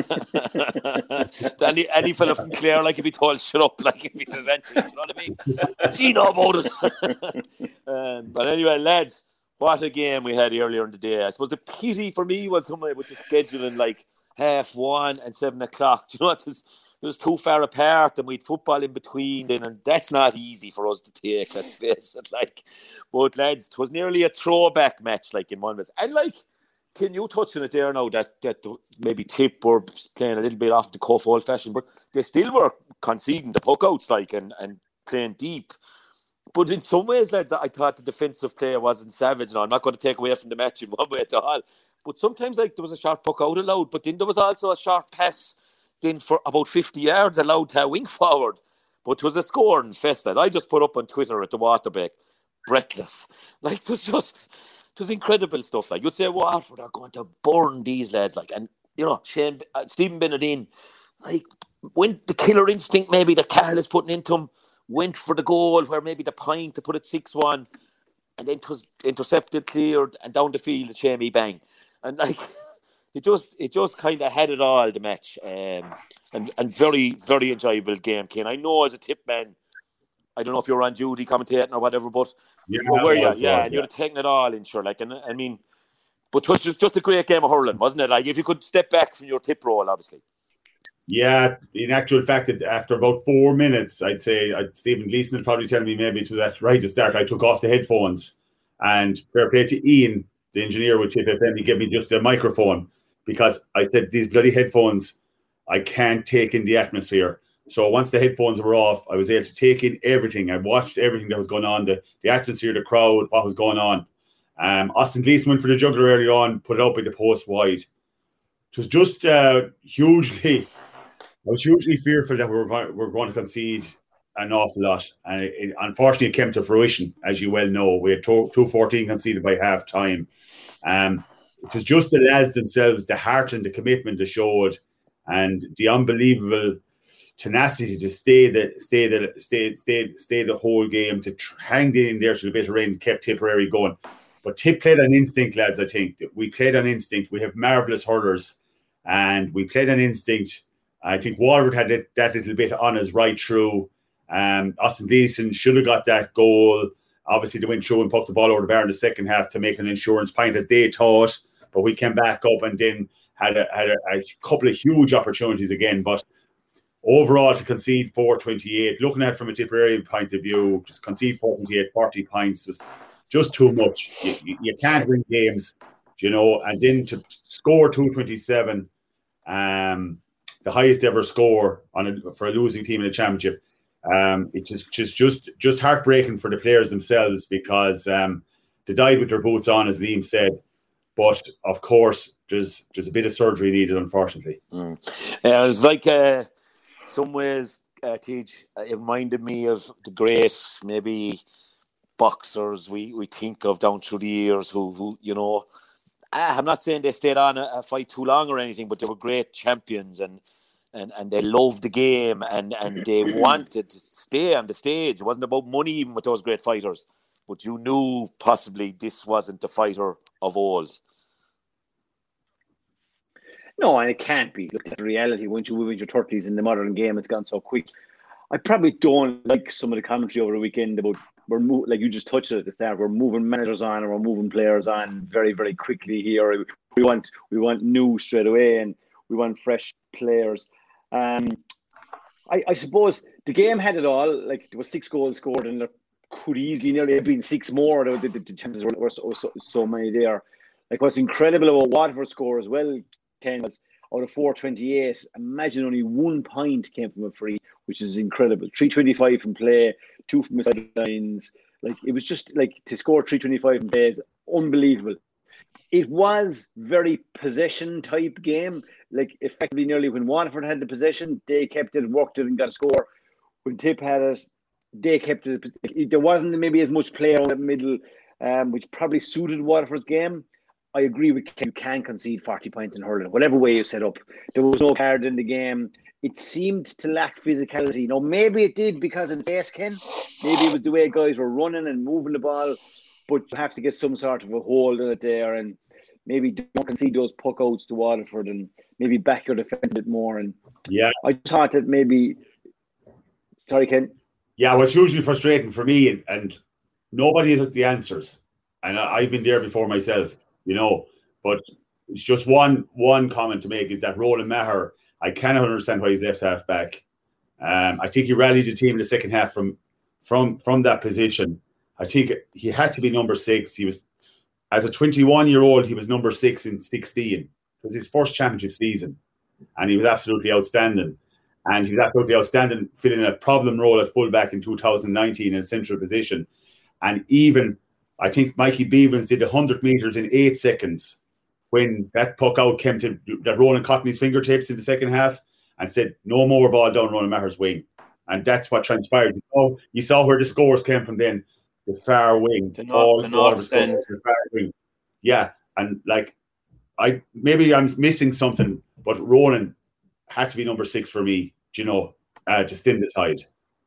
any fella from Clare, like, if he told shut up, like if he says anything, you know what I mean? See no about it. But anyway, lads, what a game we had earlier in the day. I suppose the pity for me was somewhere with the scheduling, like 1:30 and 7 o'clock. Do you know what? It was too far apart, and we'd football in between then, and that's not easy for us to take, let's face it. Like, but lads, it was nearly a throwback match, like, in one way. And like, can you touch on it there now that maybe Tip were playing a little bit off the cuff, old fashioned, but they still were conceding the puck outs, like, and playing deep. But in some ways, lads, I thought the defensive player wasn't savage. Now, I'm not going to take away from the match in one way at all, but sometimes, like, there was a short puck out allowed, but then there was also a short pass then for about 50 yards allowed to a wing forward. But it was a scoring fest. I just put up on Twitter at the Waterbeck, breathless. Like, it was incredible stuff. Like, you'd say Waterford are going to burn these lads. Like, and you know, Stephen Bennett in, like, went the killer instinct maybe that Carl is putting into him, went for the goal where maybe the pint to put it 6-1, and then it was intercepted, cleared, and down the field, Shamey bang. And like, it just kind of had it all, the match, and very, very enjoyable game, Ken. I know as a tip man, I don't know if you're on duty commentating or whatever, but and you're taking it all in, sure. Like, and I mean, but it was just a great game of hurling, wasn't it? Like, if you could step back from your tip role, obviously. Yeah, in actual fact, after about 4 minutes, I'd say Stephen Gleeson would probably tell me maybe to that right to start. I took off the headphones, and fair play to Ian, the engineer with Tip FM, he gave me just a microphone, because I said, these bloody headphones, I can't take in the atmosphere. So once the headphones were off, I was able to take in everything. I watched everything that was going on, the atmosphere, the crowd, what was going on. Austin Gleeson went for the juggler early on, put it up in the post wide. It was just hugely fearful that we were going to concede an awful lot. And it unfortunately, it came to fruition, as you well know. We had 2-14 conceded by half time. It was just the lads themselves, the heart and the commitment they showed, and the unbelievable tenacity to stay the whole game, to hang in there to the bitter end, kept Tipperary going. But Tip played on instinct, lads. I think we played on instinct. We have marvellous hurlers, and we played on instinct. I think Waterford had that little bit on us right through. Austin Gleeson should have got that goal. Obviously, they went through and poked the ball over the bar in the second half to make an insurance pint, as they thought. But we came back up and then had a couple of huge opportunities again. But overall, to concede 428, looking at it from a Tipperary point of view, just concede 428, 40 points was just too much. You can't win games, you know. And then to score 227, the highest ever score for a losing team in a championship, it's just heartbreaking for the players themselves, because they died with their boots on, as Liam said. But of course, there's a bit of surgery needed, unfortunately. It's like some ways, Tej, it reminded me of the great maybe boxers we think of down through the years who you know, I'm not saying they stayed on a fight too long or anything, but they were great champions and they loved the game and they wanted to stay on the stage. It wasn't about money even with those great fighters, but you knew possibly this wasn't the fighter of old. No, and it can't be. Look at the reality. Once you move into your 30s in the modern game, it's gone so quick. I probably don't like some of the commentary over the weekend about like you just touched it at the start. We're moving managers on, and we're moving players on very, very quickly here. We want new straight away, and we want fresh players. I suppose the game had it all. Like there were 6 goals scored, and there could easily nearly have been 6 more. The chances were so many there. Like what's incredible about Waterford's score as well, Ken, was out of 428. Imagine only 1 point came from a free, which is incredible. 325 from play, 2 from the sidelines. Like it was just like to score 325 from play is unbelievable. It was very possession type game. Like effectively, nearly when Waterford had the possession, they kept it, worked it, and got a score. When Tip had it, they kept it. There wasn't maybe as much play around the middle, which probably suited Waterford's game. I agree with Ken, you can concede 40 points in hurling, whatever way you set up. There was no card in the game. It seemed to lack physicality. Now, maybe it did because of the pace, Ken. Maybe it was the way guys were running and moving the ball, but you have to get some sort of a hold on it there, and maybe don't concede those puck outs to Waterford, and maybe back your defence a bit more. And yeah, I thought that maybe. Sorry, Ken. Yeah, what's usually frustrating for me, and nobody has the answers, and I've been there before myself, but it's just one comment to make is that Roland Maher, I cannot understand why he's left half back. I think he rallied the team in the second half from that position. I think he had to be number 6. He was, as a 21-year-old, he was number 6 in 16. It was his first championship season, and he was absolutely outstanding. And he was absolutely outstanding, filling a problem role at fullback in 2019 in a central position. And even, I think Mikey Beavens did 100 metres in 8 seconds when that puck out came to that Roland caught in his fingertips in the second half and said, no more ball down Roland Maher's wing. And that's what transpired. You saw where the scores came from then, the far wing. The north end. The far wing. Yeah, and like, maybe I'm missing something, but Roland had to be number 6 for me, to stem the tide.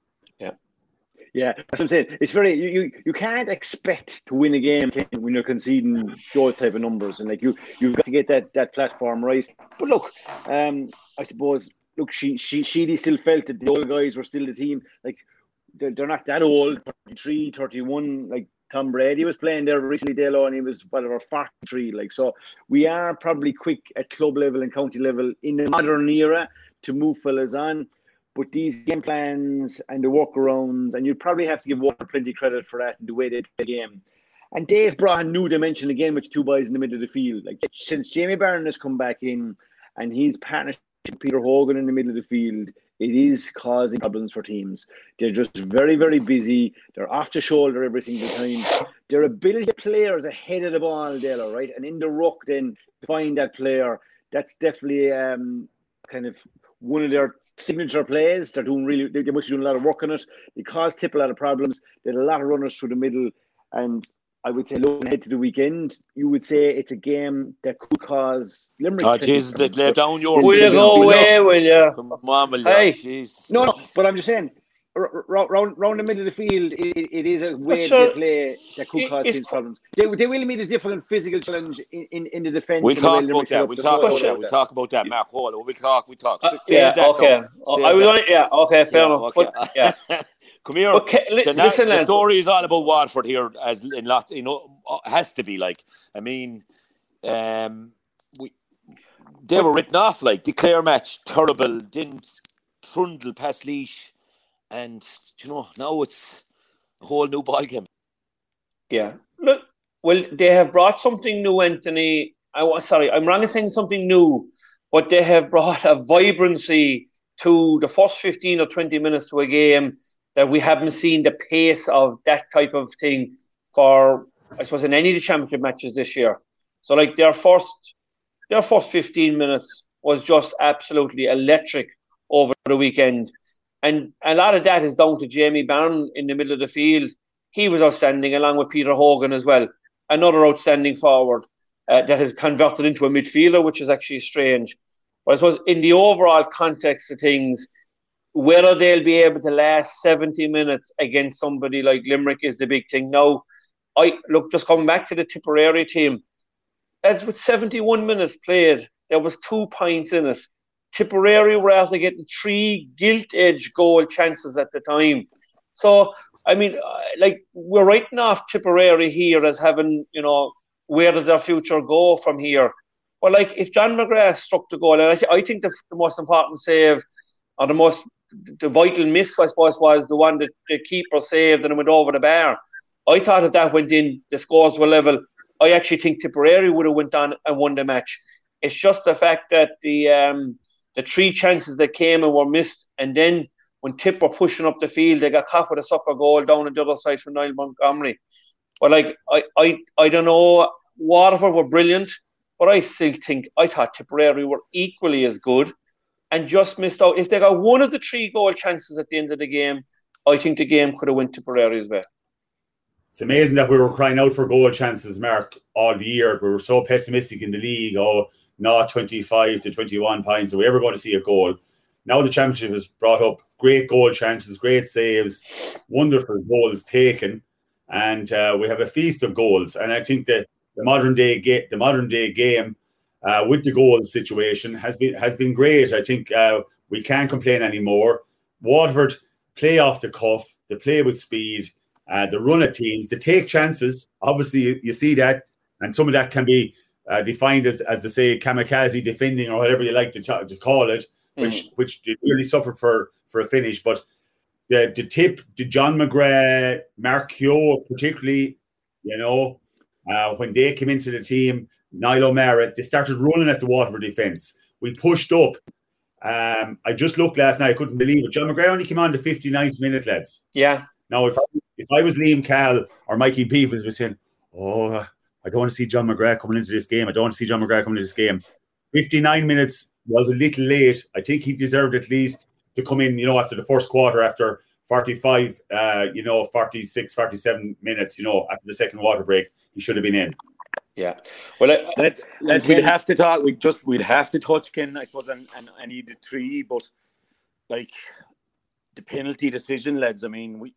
Yeah, that's what I'm saying. It's very you can't expect to win a game when you're conceding those type of numbers, and like you've got to get that platform right. But look, I suppose Sheedy still felt that the old guys were still the team. Like they're not that old, 33, 31. Like Tom Brady was playing there recently, Dalo, and he was 43. Like so, we are probably quick at club level and county level in the modern era to move fellas on. But these game plans and the workarounds, and you'd probably have to give Water plenty credit for that and the way they play the game. And Dave brought a new dimension again with 2 boys in the middle of the field. Like since Jamie Barron has come back in and his partnership with Peter Hogan in the middle of the field, it is causing problems for teams. They're just very, very busy. They're off the shoulder every single time. Their ability to players ahead of the ball, Dale, right? And in the ruck then to find that player, that's definitely kind of one of their signature plays. They must be doing a lot of work on it. They cause Tip a lot of problems. They had a lot of runners through the middle, and I would say looking ahead to the weekend, you would say it's a game that could cause Limerick. Oh, Jesus, lay down your. Will you go away? Will you? Come on, will you? Hey, Jesus. No, but I'm just saying, round the middle of the field, it is a way they play that could cause these problems. They will meet a different physical challenge in the defence. We'll talk about that. We'll talk about that, Mark Hall. We'll talk. Okay. Okay, fair enough. Okay. But, yeah. Come here. Okay, the story is all about Waterford here, as in lots. Has to be like. I mean, they were written off like the Clare match, terrible. Didn't trundle past Laois. And now it's a whole new ball game. Yeah. Look, well, they have brought something new, Anthony. I'm wrong in saying something new, but they have brought a vibrancy to the first 15 or 20 minutes to a game that we haven't seen the pace of that type of thing for, I suppose, in any of the championship matches this year. So, like, their first 15 minutes was just absolutely electric over the weekend. And a lot of that is down to Jamie Barron in the middle of the field. He was outstanding, along with Peter Hogan as well. Another outstanding forward that has converted into a midfielder, which is actually strange. But I suppose in the overall context of things, whether they'll be able to last 70 minutes against somebody like Limerick is the big thing. Now, just coming back to the Tipperary team, as with 71 minutes played, there was 2 points in it. Tipperary were after getting 3 gilt-edged goal chances at the time. So, I mean, like, we're writing off Tipperary here as having, you know, where does their future go from here? But, like, if John McGrath struck the goal, and I think the most important save, or the vital miss, I suppose, was the one that the keeper saved and it went over the bar. I thought if that went in, the scores were level. I actually think Tipperary would have went on and won the match. It's just the fact that the 3 chances that came and were missed, and then when Tip were pushing up the field, they got caught with a suffer goal down on the other side from Niall Montgomery. But, like, I don't know, Waterford were brilliant, but I thought Tipperary were equally as good and just missed out. If they got one of the 3 goal chances at the end of the game, I think the game could have went Tipperary's way. It's amazing that we were crying out for goal chances, Mark, all the year. We were so pessimistic in the league. Not 25 to 21 points. Are we ever going to see a goal? Now the championship has brought up great goal chances, great saves, wonderful goals taken, and we have a feast of goals. And I think that the modern day game with the goals situation has been great. I think we can't complain anymore. Waterford play off the cuff, they play with speed, they run at teams, they take chances. Obviously, you see that, and some of that can be defined as they say, kamikaze defending or whatever you like to call it, which they really suffered for a finish. But the John McGrath, Mark Keogh particularly, you know, when they came into the team, Niall O'Mara, they started running at the Waterford defence. We pushed up. I just looked last night, I couldn't believe it. John McGrath only came on the 59th minute, lads. Yeah. Now, if I was Liam Cahill or Mikey Beavers, was saying, I don't want to see John McGrath coming into this game. 59 minutes was a little late. I think he deserved at least to come in, you know, after the first quarter, after 45, 46, 47 minutes, you know, after the second water break, he should have been in. Yeah. Well, we'd have to talk. We'd have to touch Ken, I suppose, and any of the 3, but like the penalty decision, lads. I mean,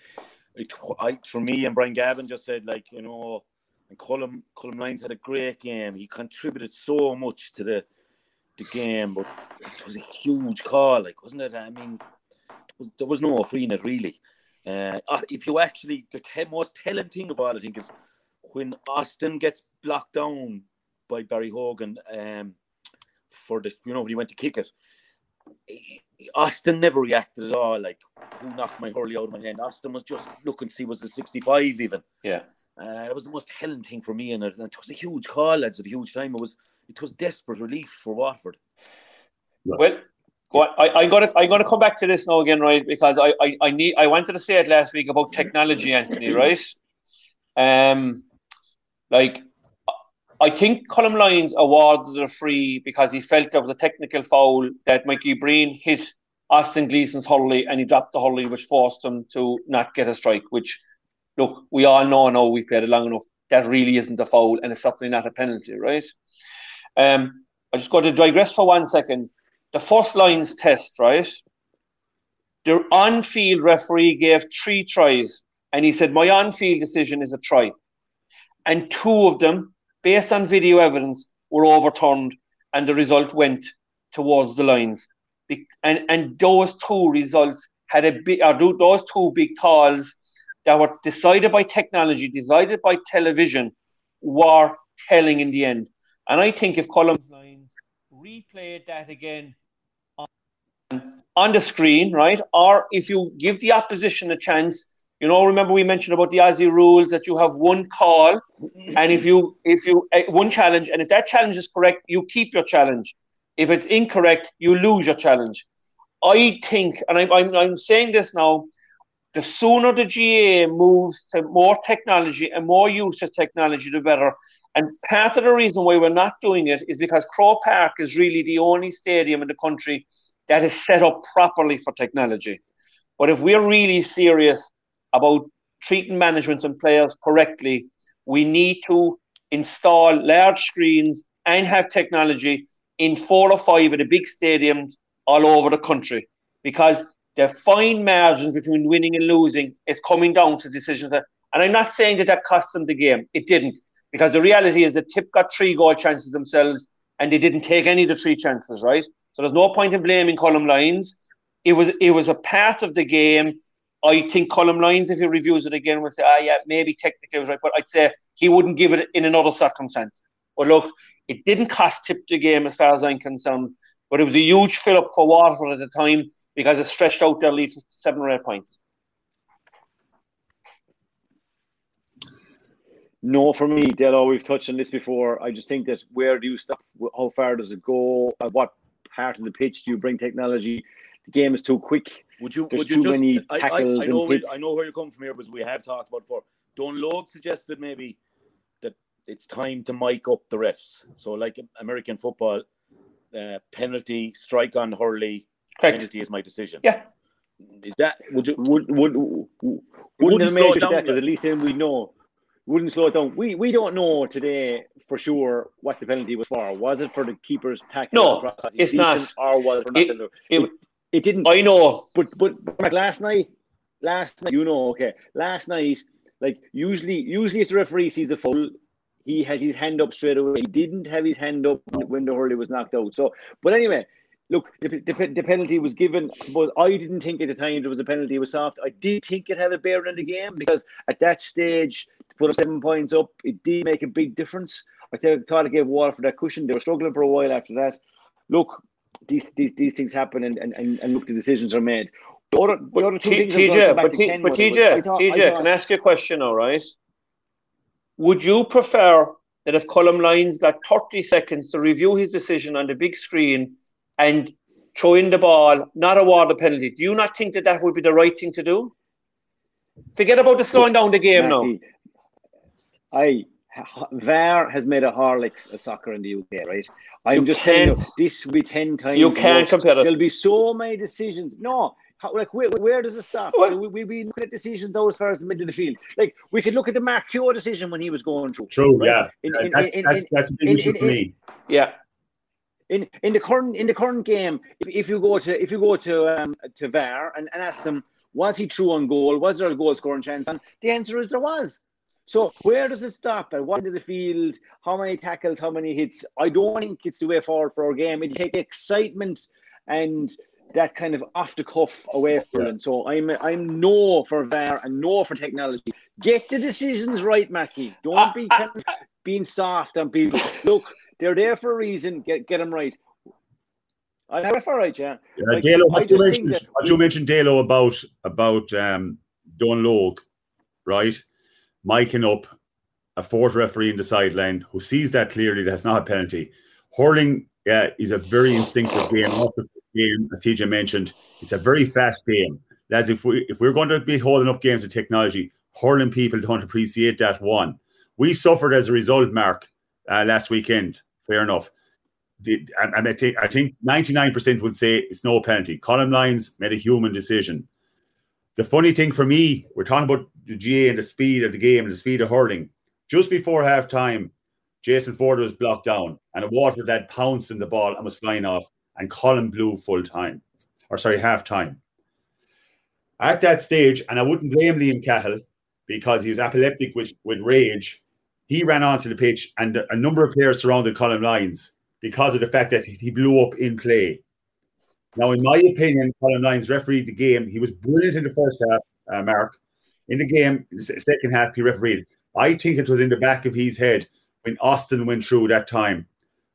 for me and Brian Gavin just said, like, you know, and Colm Lyons had a great game. He contributed so much to the game, but it was a huge call, like, wasn't it? I mean, there was no free in it, really. If you actually, the most telling thing of all, I think, is when Austin gets blocked down by Barry Hogan for the, you know, when he went to kick it. Austin never reacted at all, like, who knocked my hurley out of my hand. Austin was just looking to see was the 65 even. Yeah. It was the most telling thing for me, and it was a huge call, lads, at a huge time. It was desperate relief for Watford. Well, I'm gonna come back to this now again, right? Because I wanted to say it last week about technology, Anthony, right? Like, I think Colm Lyons awarded a free because he felt there was a technical foul that Mikey Breen hit Austin Gleeson's hurley and he dropped the hurley, which forced him to not get a strike, which, look, we all know now, we've played it long enough, that really isn't a foul and it's certainly not a penalty, right? I just got to digress for 1 second. The first Lyons test, right? The on-field referee gave 3 tries and he said, my on-field decision is a try. And 2 of them, based on video evidence, were overturned and the result went towards the lines. And those 2 results had those 2 big calls that were decided by technology, decided by television, were telling in the end. And I think if Colm Lyons replayed that again on the screen, right, or if you give the opposition a chance, you know, remember we mentioned about the Aussie rules that you have 1 call, and if you one challenge, and if that challenge is correct, you keep your challenge. If it's incorrect, you lose your challenge. I think, and I'm saying this now, the sooner the GAA moves to more technology and more use of technology, the better. And part of the reason why we're not doing it is because Croke Park is really the only stadium in the country that is set up properly for technology. But if we're really serious about treating management and players correctly, we need to install large screens and have technology in 4 or 5 of the big stadiums all over the country, because the fine margins between winning and losing is coming down to decisions. And I'm not saying that cost them the game. It didn't, because the reality is that Tip got 3 goal chances themselves and they didn't take any of the 3 chances, right? So there's no point in blaming Colm Lyons. It was a part of the game. I think Colm Lyons, if he reviews it again, will say, yeah, maybe technically it was right, but I'd say he wouldn't give it in another circumstance. But look, it didn't cost Tip the game as far as I'm concerned, but it was a huge fill-up for Waterford at the time because it stretched out their lead to 7 or 8 points. No, for me, Delo, we've touched on this before. I just think that where do you stop? How far does it go? At what part of the pitch do you bring technology? The game is too quick. There's too many tackles I know and hits. I know where you come from here, because we have talked about before. Don Logue suggested maybe that it's time to mic up the refs. So like American football, penalty, strike on Hurley, penalty is my decision. Yeah. Is that, wouldn't have made that, because at least then we know. Wouldn't slow it down. We don't know today for sure what the penalty was for. Was it for the keeper's tackle? No, it's not. Or was it for nothing? It didn't. I know. But last night, you know, okay. Last night, like usually if the referee sees a foul, he has his hand up straight away. He didn't have his hand up when the Hurley was knocked out. So, but anyway, look, the penalty was given. I suppose I didn't think at the time there was a penalty. It was soft. I did think it had a bearing in the game, because at that stage, to put 7 points up, it did make a big difference. I thought it gave Waterford that cushion. They were struggling for a while after that. Look, these things happen, and look, the decisions are made. The other two things. TJ, can I ask you a question? All right. Would you prefer that if Colm Lyons got 30 seconds to review his decision on the big screen and throw in the ball, not award the penalty? Do you not think that would be the right thing to do? Forget about the slowing down the game now. VAR has made a Horlicks of soccer in the UK, right? I'm just telling you, this will be 10 times. You can't compare it. There'll be so many decisions. No, where does it stop? We'll be looking at decisions out as far as the middle of the field. Like, we could look at the Mark Keogh decision when he was going through. True, right? Yeah. That's a big issue for me. Yeah. In the current game, if you go to VAR and ask them, was he true on goal? Was there a goal scoring chance? And the answer is there was. So where does it stop? At what end of the field? How many tackles? How many hits? I don't think it's the way forward for our game. It takes excitement and that kind of off the cuff away from it. So I'm no for VAR and no for technology. Get the decisions right, Mackie. Don't be kind of being soft on people. Look, they're there for a reason. Get them right. I have it all right, yeah. Like, Dalo, what you mentioned, Dalo, about Don Logue, right? Miking up a fourth referee in the sideline who sees that clearly that's not a penalty. Hurling is a very instinctive game. Off the game, as TJ mentioned, it's a very fast game. Lads, if we're going to be holding up games with technology, hurling people don't appreciate that one. We suffered as a result, Mark, last weekend. Fair enough. I think 99% would say it's no penalty. Colm Lyons made a human decision. The funny thing for me, we're talking about the GA and the speed of the game and the speed of hurling. Just before half-time, Jason Ford was blocked down, and a Waterford had pounced in the ball and was flying off, and Colin blew half-time. At that stage, and I wouldn't blame Liam Cahill because he was epileptic with rage, he ran onto the pitch, and a number of players surrounded Colm Lyons because of the fact that he blew up in play. Now, in my opinion, Colm Lyons refereed the game. He was brilliant in the first half, Mark. In the game, second half, he refereed. I think it was in the back of his head when Austin went through that time.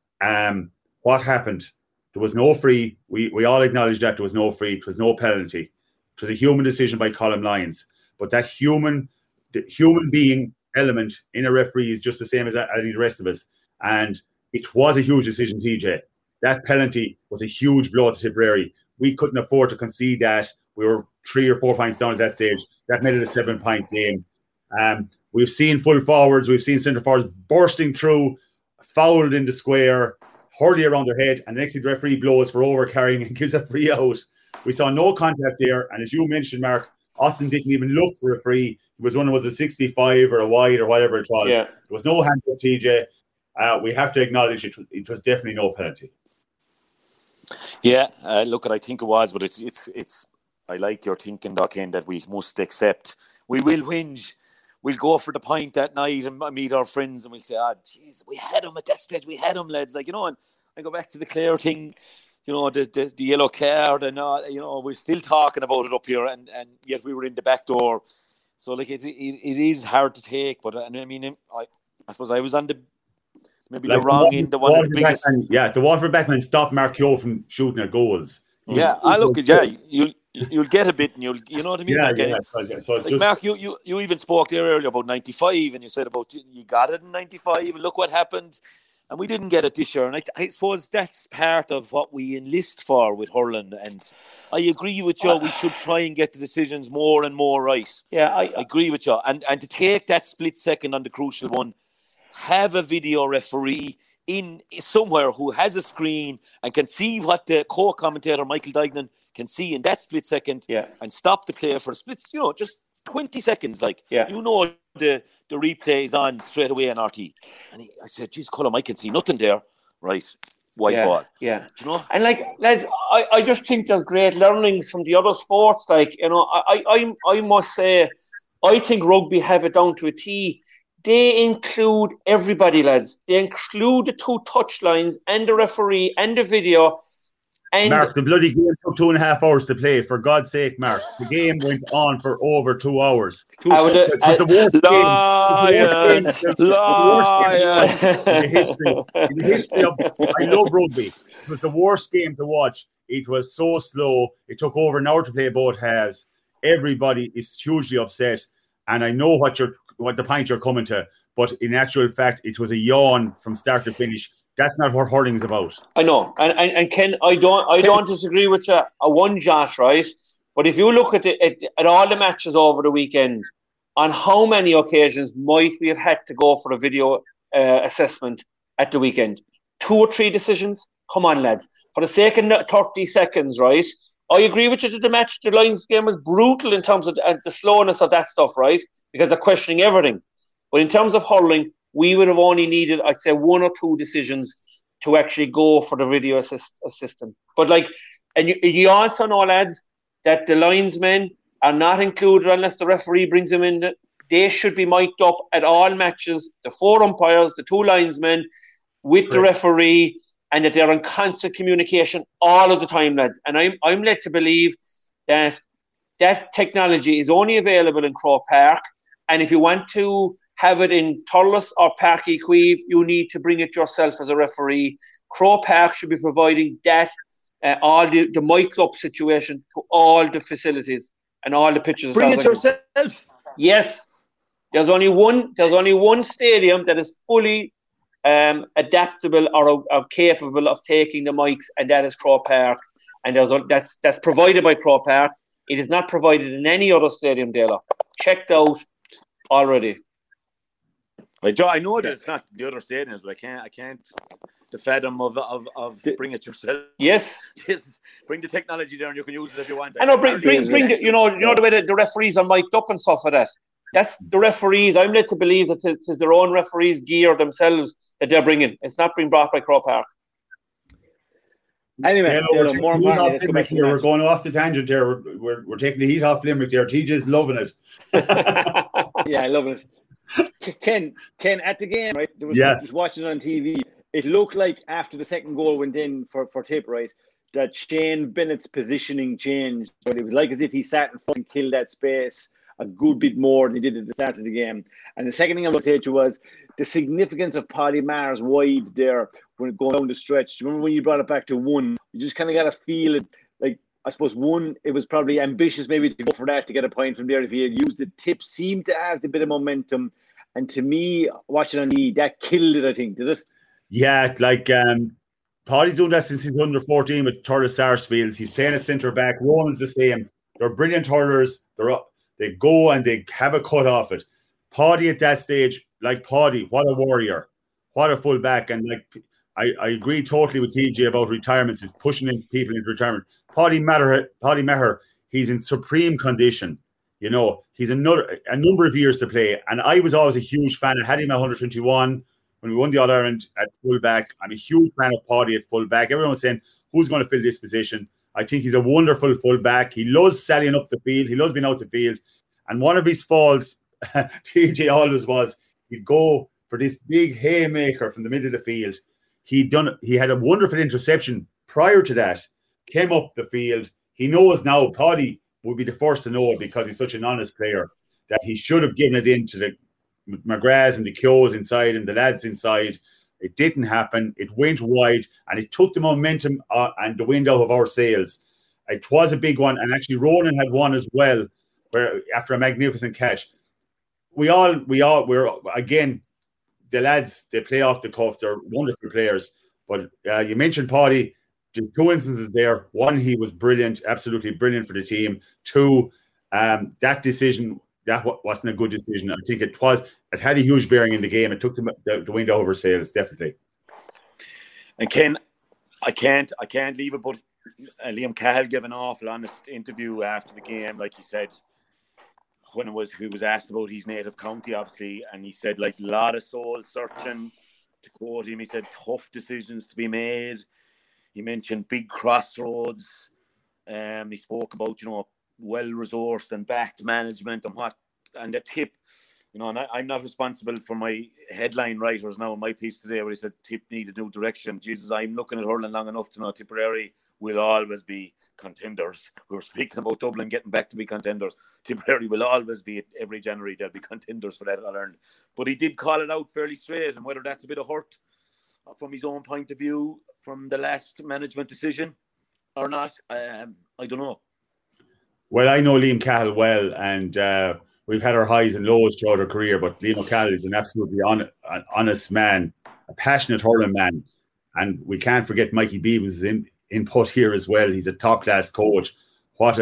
What happened? There was no free. We all acknowledged that there was no free. It was no penalty. It was a human decision by Colm Lyons. But the human being element in a referee is just the same as any the rest of us. And it was a huge decision, TJ. That penalty was a huge blow to Tipperary. We couldn't afford to concede that. We were 3 or 4 points down at that stage. That made it a 7-point game. We've seen full forwards. We've seen centre forwards bursting through, fouled in the square, Hurley around their head, and the next thing the referee blows for over-carrying and gives a free out. We saw no contact there. And as you mentioned, Mark, Austin didn't even look for a free. It was one that was a 65 or a wide or whatever it was. Yeah. There was no hand up, TJ. We have to acknowledge it was definitely no penalty. Yeah, look, I think it was, but it's. I like your thinking, Dockin, that we must accept. We will whinge. We'll go for the pint that night and meet our friends, and we'll say, "Ah, jeez, we had him at that stage. We had him, lads." Like, you know, and I go back to the Clare thing. you know, the yellow card and you know, we're still talking about it up here, and yet we were in the back door. So like it is hard to take, but I mean, I suppose I was on the wrong end. The biggest. The Waterford backman stopped Mark Keogh from shooting at goals. Yeah, I look at you'll get a bit, and you know what I mean. So like Mark, you even spoke there earlier about 95, and you said about you got it in 95. And look what happened. And we didn't get it this year. And I suppose that's part of what we enlist for with hurling. And I agree with you. We should try and get the decisions more and more right. Yeah, I agree with you. And to take that split second on the crucial one, have a video referee in somewhere who has a screen and can see what the co-commentator, Michael Dignan, can see in that split second and stop the player for splits, you know, just 20 seconds. Like, you know, the replay is on straight away on RT. And I said, geez, Colm, I can see nothing there. Right. White ball. Yeah. Do you know? And like, lads, I just think there's great learnings from the other sports. Like, you know, I must say, I think rugby have it down to a T. They include everybody, lads. They include the 2 touchlines and the referee and the video. And Mark, the bloody game took 2.5 hours to play. For God's sake, Mark, the game went on for over 2 hours. The worst game in the history of. I love rugby. It was the worst game to watch. It was so slow. It took over an hour to play both halves. Everybody is hugely upset, and I know what the point you're coming to. But in actual fact, it was a yawn from start to finish. That's not what hurling is about. I know, and Ken, I don't disagree with you a one jot, right? But if you look at all the matches over the weekend, on how many occasions might we have had to go for a video assessment at the weekend? 2 or 3 decisions? Come on, lads. For the sake of 30 seconds, right? I agree with you that the Lions game was brutal in terms of the slowness of that stuff, right? Because they're questioning everything. But in terms of hurling, we would have only needed, I'd say, 1 or 2 decisions to actually go for the video assistant. But like, and you also know, lads, that the linesmen are not included unless the referee brings them in. They should be mic'd up at all matches, the 4 umpires, the 2 linesmen, with the referee, and that they're in constant communication all of the time, lads. And I'm led to believe that technology is only available in Croke Park, and if you want to have it in Thurles or Páirc Uí Chaoimh, you need to bring it yourself as a referee. Croke Park should be providing that, all the mic up situation to all the facilities and all the pitches. Bring it yourself. Yes. There's only one stadium that is fully adaptable or capable of taking the mics, and that is Croke Park. And that's provided by Croke Park. It is not provided in any other stadium, Dela. Checked out already. Right, Joe, I know that it's not the other stadiums, but I can't defend them of bring it yourself. Yes. Just bring the technology there and you can use it if you want. I know, bring the, you know the way that the referees are mic'd up and stuff like that. That's the referees. I'm led to believe that it's their own referees' gear themselves that they're bringing. It's not being brought by Croke Park. Anyway, we're going off the tangent here. We're taking the heat off Limerick there. TJ's loving it. Yeah, I love it. Ken, at the game, right? There was just watching it on TV. It looked like after the second goal went in for Tip, right, that Shane Bennett's positioning changed. But it was like as if he sat and killed that space a good bit more than he did at the start of the game. And the second thing I would say to you was the significance of Paddy Mars wide there when going down the stretch. Do you remember when you brought it back to 1? You just kind of got to feel it. Like, I suppose 1, it was probably ambitious maybe to go for that to get a point from there. If he had used it, Tip seemed to have a bit of momentum. And to me, watching on that killed it, I think, did it? Yeah, like Paddy's doing that since he's under 14 with Thurles Sarsfields. He's playing at centre back. Rowan's the same. They're brilliant hurlers. They go and they have a cut off it. Paddy at that stage, like Paddy, what a warrior. What a full back. And like I agree totally with TJ about retirements. He's pushing people into retirement. Paddy Maher, he's in supreme condition. You know, he's a number of years to play. And I was always a huge fan. I had him at 121 when we won the All-Ireland at full-back. I'm a huge fan of Paddy at full-back. Everyone was saying, who's going to fill this position? I think he's a wonderful full-back. He loves sallying up the field. He loves being out the field. And one of his faults, TJ always was, he'd go for this big haymaker from the middle of the field. He had a wonderful interception prior to that, came up the field. He knows now, Paddy would be the first to know it because he's such an honest player, that he should have given it into the McGraths and the Keoghs inside and the lads inside. It didn't happen. It went wide, and it took the momentum and the wind out of our sails. It was a big one, and actually Ronan had one as well, where after a magnificent catch. We're again, the lads, they play off the cuff. They're wonderful players. But you mentioned Paddy. The two instances there. One, he was brilliant, absolutely brilliant for the team. Two, that decision, that wasn't a good decision. I think it had a huge bearing in the game. It took the wind over sails, definitely. And Ken, I can't leave it, but Liam Cahill gave an awful honest interview after the game, like he said, when he was asked about his native county, obviously, and he said, like, a lot of soul searching, to quote him. He said tough decisions to be made. He mentioned big crossroads. He spoke about, well-resourced and backed management and the tip. And I'm not responsible for my headline writers now in my piece today where he said Tip needed new direction. Jesus, I'm looking at hurling long enough to know Tipperary will always be contenders. We were speaking about Dublin getting back to be contenders. Tipperary will always be, every January, they'll be contenders for that All-Ireland. But he did call it out fairly straight, and whether that's a bit of hurt from his own point of view from the last management decision or not, I don't know. Well, I know Liam Cahill well, and we've had our highs and lows throughout our career, but Liam Cahill is an absolutely honest man, a passionate hurling man, and we can't forget Mikey Beavan's input here as well. He's a top-class coach. What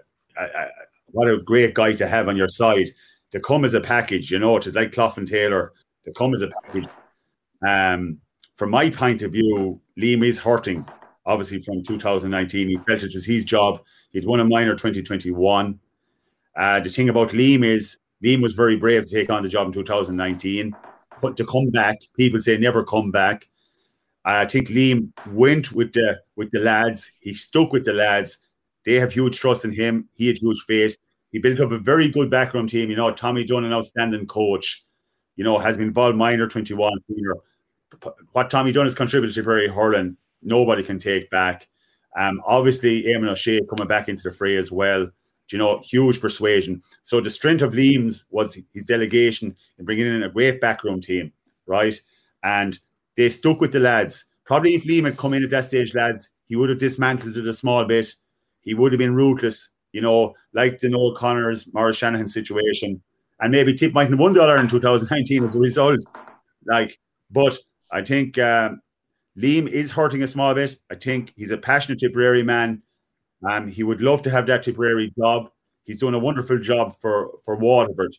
a great guy to have on your side. To come as a package, it's like Clough and Taylor. To come as a package. From my point of view, Liam is hurting, obviously, from 2019. He felt it was his job. He'd won a minor 2021. The thing about Liam is, Liam was very brave to take on the job in 2019. But to come back, people say never come back. I think Liam went with the lads. He stuck with the lads. They have huge trust in him. He had huge faith. He built up a very good background team. Tommy Dunn, an outstanding coach, has been involved minor 21 senior. What Tommy Dunn has contributed to Tipperary hurling, nobody can take back. Obviously, Eamon O'Shea coming back into the fray as well. Huge persuasion. So the strength of Liam's was his delegation in bringing in a great background team, right? And they stuck with the lads. Probably if Liam had come in at that stage, lads, he would have dismantled it a small bit. He would have been ruthless, like the Noel Connors, Maurice Shanahan situation. And maybe Tip mightn't have won the All-Ireland in 2019 as a result. But I think Liam is hurting a small bit. I think he's a passionate Tipperary man. He would love to have that Tipperary job. He's done a wonderful job for Waterford.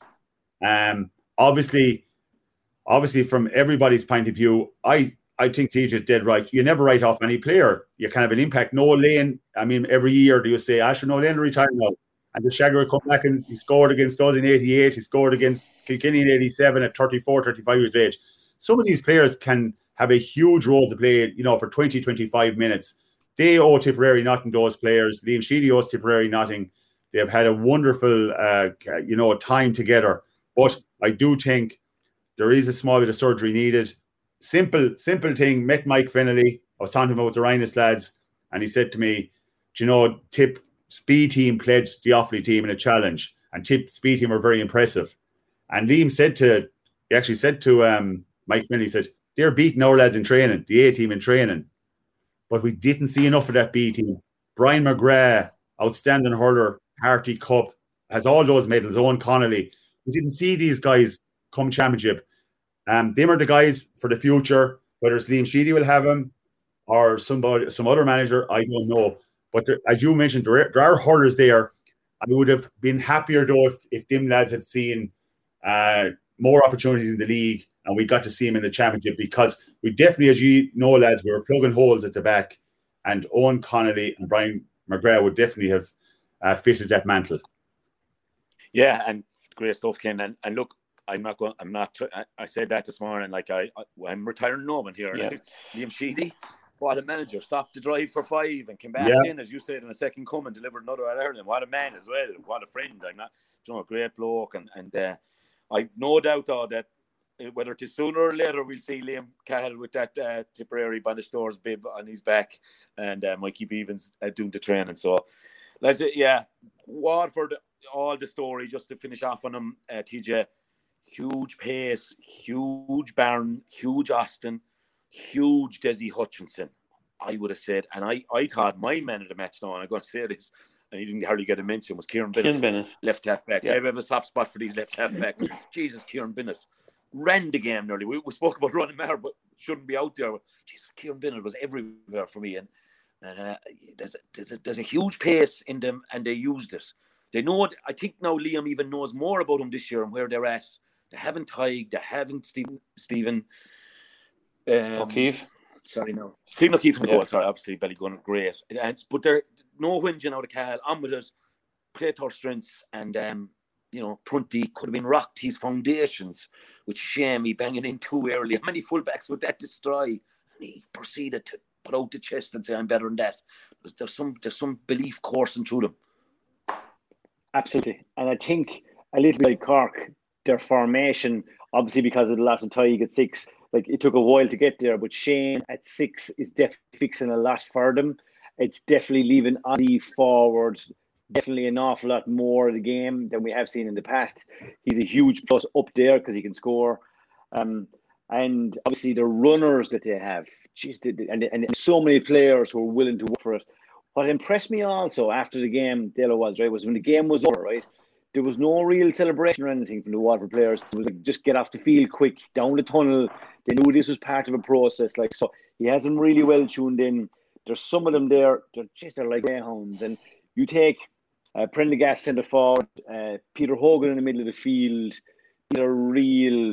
Obviously, from everybody's point of view, I think TJ is dead right. You never write off any player. You can have an impact. Noel Lane, every year do you say, Noel Lane retire now? And the Shagger will come back and he scored against us in 88. He scored against Kilkenny in 87 at 34, 35 years of age. Some of these players can have a huge role to play, for 20, 25 minutes. They owe Tipperary nothing, those players. Liam Sheedy owes Tipperary nothing. They have had a wonderful, time together. But I do think there is a small bit of surgery needed. Simple thing. Met Mike Fennelly. I was talking about the Rhinus lads, and he said to me, Tip speed team played the Offaly team in a challenge, and Tip speed team were very impressive. And Liam said to Mike Fennelly, he said, they're beating our lads in training, the A team in training. But we didn't see enough of that B team. Brian McGrath, outstanding hurler, Harty Cup, has all those medals, Owen Connolly. We didn't see these guys come championship. Them are the guys for the future. Whether it's Liam Sheedy will have him or some other manager, I don't know. But as you mentioned, there are hurlers there. I would have been happier though if them lads had seen more opportunities in the league and we got to see him in the championship, because we definitely, as you know, lads, we were plugging holes at the back, and Owen Connolly and Brian McGrath would definitely have fitted that mantle. Yeah, and great stuff, Ken. And look, I said that this morning, I'm retiring Norman here. Yeah. Liam Sheedy, what a manager. Stopped the drive for 5 and came back in, as you said, in a second coming, delivered another All-Ireland. What a man as well. What a friend. A great bloke. And I've no doubt, though, that whether it is sooner or later, we'll see Liam Cahill with that Tipperary Bannister's bib on his back, and Mikey Beavens doing the training. So, let's Waterford, all the story, just to finish off on them, TJ, huge pace, huge Barron, huge Austin, huge Desi Hutchinson, I would have said. And I thought my man of the match now, and I'm going to say this, and he didn't hardly get a mention, was Kieran Bennett. Left half back. Yeah. I have a soft spot for these left half backs. Jesus, Kieran Bennett ran the game nearly. We spoke about Ronnie Maher, but shouldn't be out there. Jesus, Kieran Bennett was everywhere for me. And there's a huge pace in them, and they used it. They know it. I think now Liam even knows more about them this year and where they're at. They haven't Tig, they haven't Stephen O'Keefe. Sorry, no. Stephen O'Keefe from the goal. Sorry, obviously Ballygunner, great. But they're no whinging out of Cahill, on with it, play to our strengths, and Prunty could have been rocked his foundations with Shamey banging in too early. How many fullbacks would that destroy? And he proceeded to put out the chest and say, I'm better than that. There's some belief coursing through them. Absolutely. And I think a little bit like Cork, their formation, obviously because of the loss of Tig at 6, like it took a while to get there, but Shane at 6 is definitely fixing a lot for them. It's definitely leaving Ozzy forward, definitely an awful lot more of the game than we have seen in the past. He's a huge plus up there because he can score. And obviously the runners that they have, and so many players who are willing to work for it. What impressed me also after the game, Delo, was when the game was over, right? There was no real celebration or anything from the Waterford players. It was like, just get off the field quick, down the tunnel. They knew this was part of a process. So he has them really well tuned in. There's some of them there, they're like greyhounds. And you take Prendergast centre forward, Peter Hogan in the middle of the field. These are real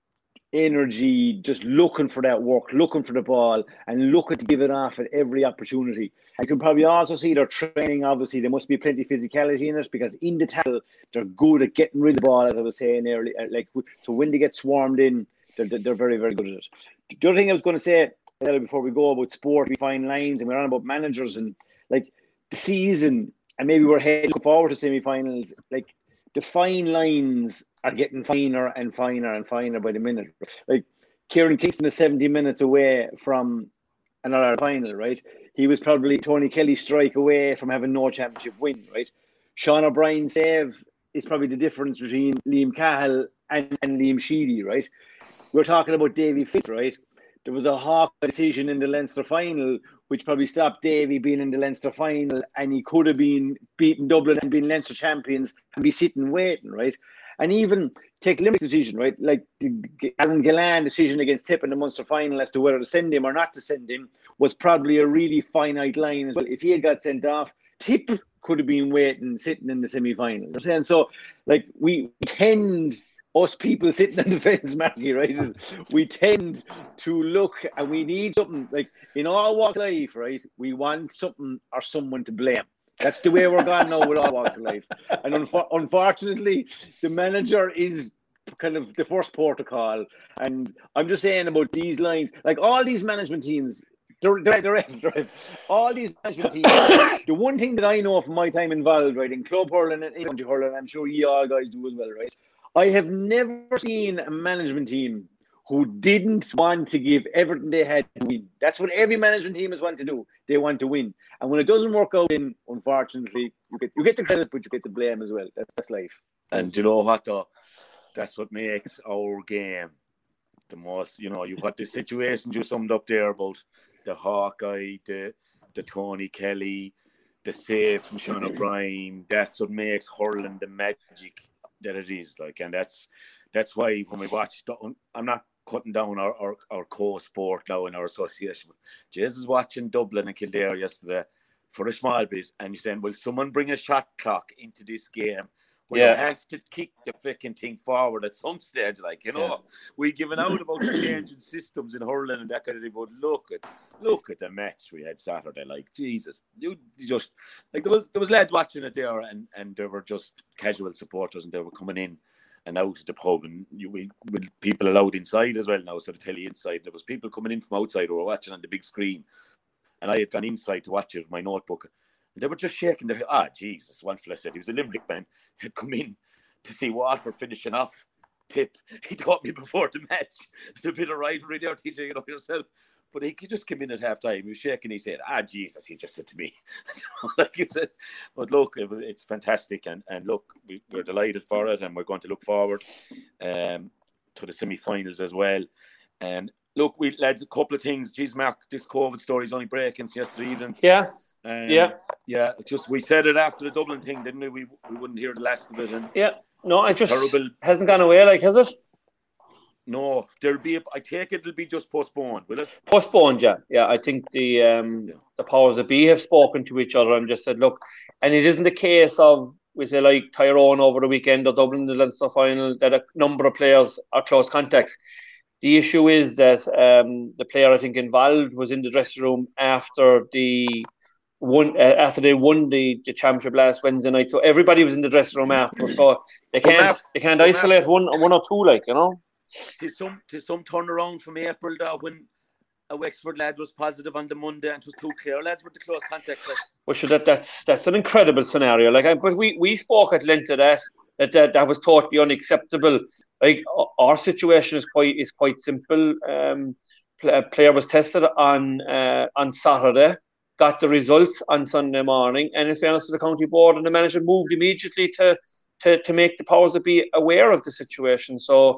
energy, just looking for that work, looking for the ball, and looking to give it off at every opportunity. I can probably also see their training. Obviously, there must be plenty of physicality in it because in the tackle, they're good at getting rid of the ball, as I was saying earlier. So when they get swarmed in, they're very, very good at it. The other thing I was going to say before we go about sport, we find lines, and we're on about managers and like the season, and maybe we're heading forward to semi-finals. Like the fine lines are getting finer and finer and finer by the minute. Like Kieran Kingston is 70 minutes away from another final, right? He was probably Tony Kelly's strike away from having no championship win, right? Sean O'Brien's save is probably the difference between Liam Cahill and Liam Sheedy, right? We're talking about Davy Fitz, right? There was a Hawk decision in the Leinster final, which probably stopped Davy being in the Leinster final, and he could have been beaten Dublin and been Leinster champions and be sitting waiting, right? And even take Limerick's decision, right? Like the Aaron Gillan decision against Tip in the Munster final as to whether to send him or not to send him was probably a really finite line as well. If he had got sent off, Tip could have been waiting, sitting in the semi-final. And so, like, we tend, us people sitting on the fence, Matthew, right? We tend to look, and we need something, like, in all walks of life, right? We want something or someone to blame. That's the way we're going now with all walks of life. And unfortunately, the manager is kind of the first port of call. And I'm just saying about these lines, like all these management teams, they're all these management teams. The one thing that I know from my time involved, right, in club hurling and in country hurling, I'm sure you all guys do as well, right? I have never seen a management team who didn't want to give everything they had to win. That's what every management team has wanted to do. They want to win. And when it doesn't work out, then unfortunately, you get the credit, but you get the blame as well. That's life. And you know what, though? That's what makes our game the most, you've got the situations you summed up there about the Hawkeye, the Tony Kelly, the save from Sean O'Brien. That's what makes hurling the magic that it is. Like, and that's why when we watch, I'm not cutting down our co-sport now in our association. Jez is watching Dublin and Kildare yesterday for a small bit, and you're saying, will someone bring a shot clock into this game? We have to kick the fucking thing forward at some stage, we're giving out about the changing systems in hurling and that kind of thing. But look at the match we had Saturday. Like, Jesus, you just like there was lads watching it there, and there were just casual supporters, and they were coming in and out of the pub, and with people allowed inside as well now. So to tell you inside, there was people coming in from outside who were watching on the big screen, and I had gone inside to watch it with my notebook. They were just shaking their head. Jesus, one fella said he was a Limerick man, had come in to see Waterford finishing off. tip. He taught me before the match. There's a bit of rivalry there, TJ, you know yourself. But he just came in at half time. He was shaking. He said, Jesus, he just said to me. Like you said. But look, it's fantastic. And look, we're delighted for it. And we're going to look forward to the semi-finals as well. And look, lads, a couple of things. Jeez, Mark, this COVID story is only breaking since yesterday evening. Yeah. Just we said it after the Dublin thing, didn't we? We wouldn't hear the last of it. And no, it just hasn't gone away, like, has it? No, there'll be. I take it'll be just postponed, will it? Postponed, yeah. I think the powers that be have spoken to each other and just said, look, and it isn't the case of, we say, like Tyrone over the weekend or Dublin in the Leinster final, that a number of players are close contacts. The issue is that the player, I think, involved was in the dressing room after they won the championship last Wednesday night. So everybody was in the dressing room after. So they can't isolate one or two, like, you know. Tis some turnaround from April there when a Wexford lad was positive on the Monday and it was two Clare lads with the close contacts. Like. Well, sure, that's an incredible scenario. Like, but we spoke at length of that was totally unacceptable. Like, our situation is quite simple. A player was tested on Saturday, got the results on Sunday morning, and in fairness to the county board and the manager, moved immediately to make the powers that be aware of the situation. So.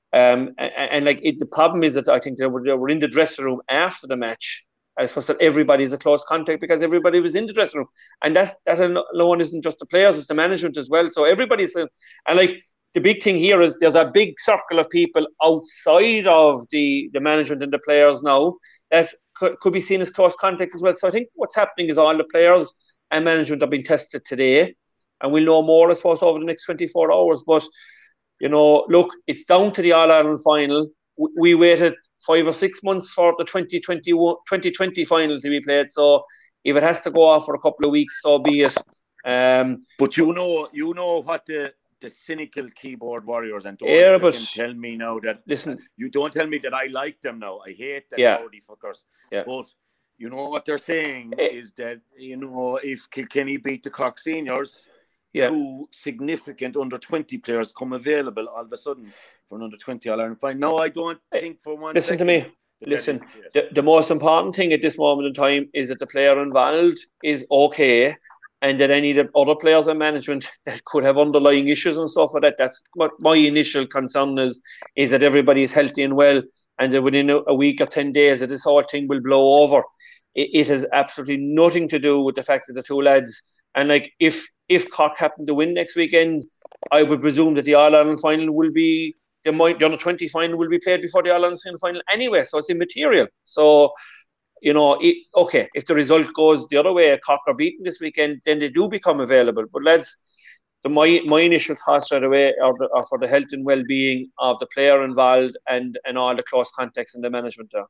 The problem is that I think they were in the dressing room after the match. I suppose that everybody's a close contact because everybody was in the dressing room, and that alone isn't just the players; it's the management as well. So everybody's the big thing here is there's a big circle of people outside of the management and the players now that could be seen as close contacts as well. So I think what's happening is all the players and management have been tested today, and we'll know more, I suppose, over the next 24 hours. But you know, look, it's down to the All-Ireland final. We waited 5 or 6 months for the 2020 final to be played. So if it has to go off for a couple of weeks, so be it. But you know what the cynical keyboard warriors and don't tell me now that. Listen, you don't tell me that I like them now. I hate that rowdy fuckers. Yeah. But you know what they're saying is that, you know, if Kilkenny beat the Cork Seniors. Two significant under-20 players come available all of a sudden for an under-20 All-Ireland final. No, I don't think for one Listen to me. Listen, the most important thing at this moment in time is that the player involved is okay, and that any of the other players and management that could have underlying issues and stuff like that. That's what my initial concern is that everybody is healthy and well, and that within a week or 10 days that this whole thing will blow over. It has absolutely nothing to do with the fact that the two lads, and like if Cork happen to win next weekend, I would presume that the All-Ireland final will be, the under-20 final will be played before the All-Ireland final anyway, so it's immaterial. So, you know, if the result goes the other way, Cork are beaten this weekend, then they do become available. But lads, my initial thoughts straight away are for the health and well-being of the player involved and all the close contacts and the management there.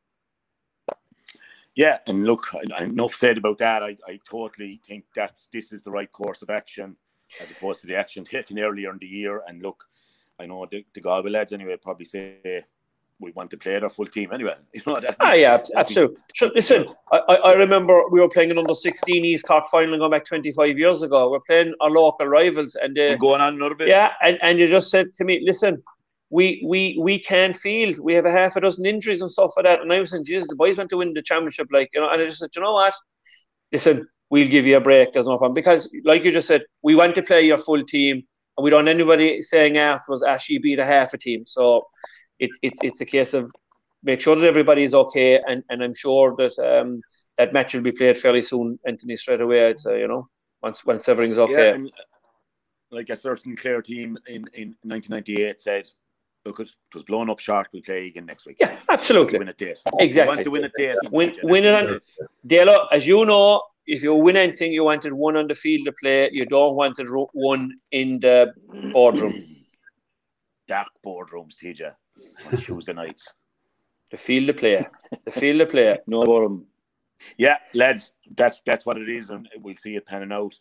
Yeah, and look, enough said about that. I totally think this is the right course of action as opposed to the action taken earlier in the year. And look, I know the Galway lads anyway probably say we want to play their full team anyway. You know that. Absolutely. Sure, listen, I remember we were playing an under-16 East Cork final going back 25 years ago. We're playing our local rivals, and we're going on another bit. Yeah, and you just said to me, listen. We can't field. We have a half a dozen injuries and stuff like that. And I was saying, Jesus, the boys went to win the championship, like, you know. And I just said, you know what? Listen, we'll give you a break. There's no problem, because, like you just said, we want to play your full team, and we don't want anybody saying afterwards, she beat a half a team. So it's a case of make sure that everybody is okay, and I'm sure that that match will be played fairly soon, Anthony, straight away. I'd say, you know, once everything's okay. Yeah, and like a certain Clare team in 1998 said, look, it was blown up short. We'll play again next week. Yeah, absolutely. Win it this. Exactly. We want to win it this. Win it. Dalo, as you know, if you win anything, you wanted one on the field of play. You don't want it one in the boardroom. Dark boardrooms, TJ, on Tuesday nights. The field of play. The field of play. No boardroom. Yeah, lads, that's what it is, and we'll see it panning out.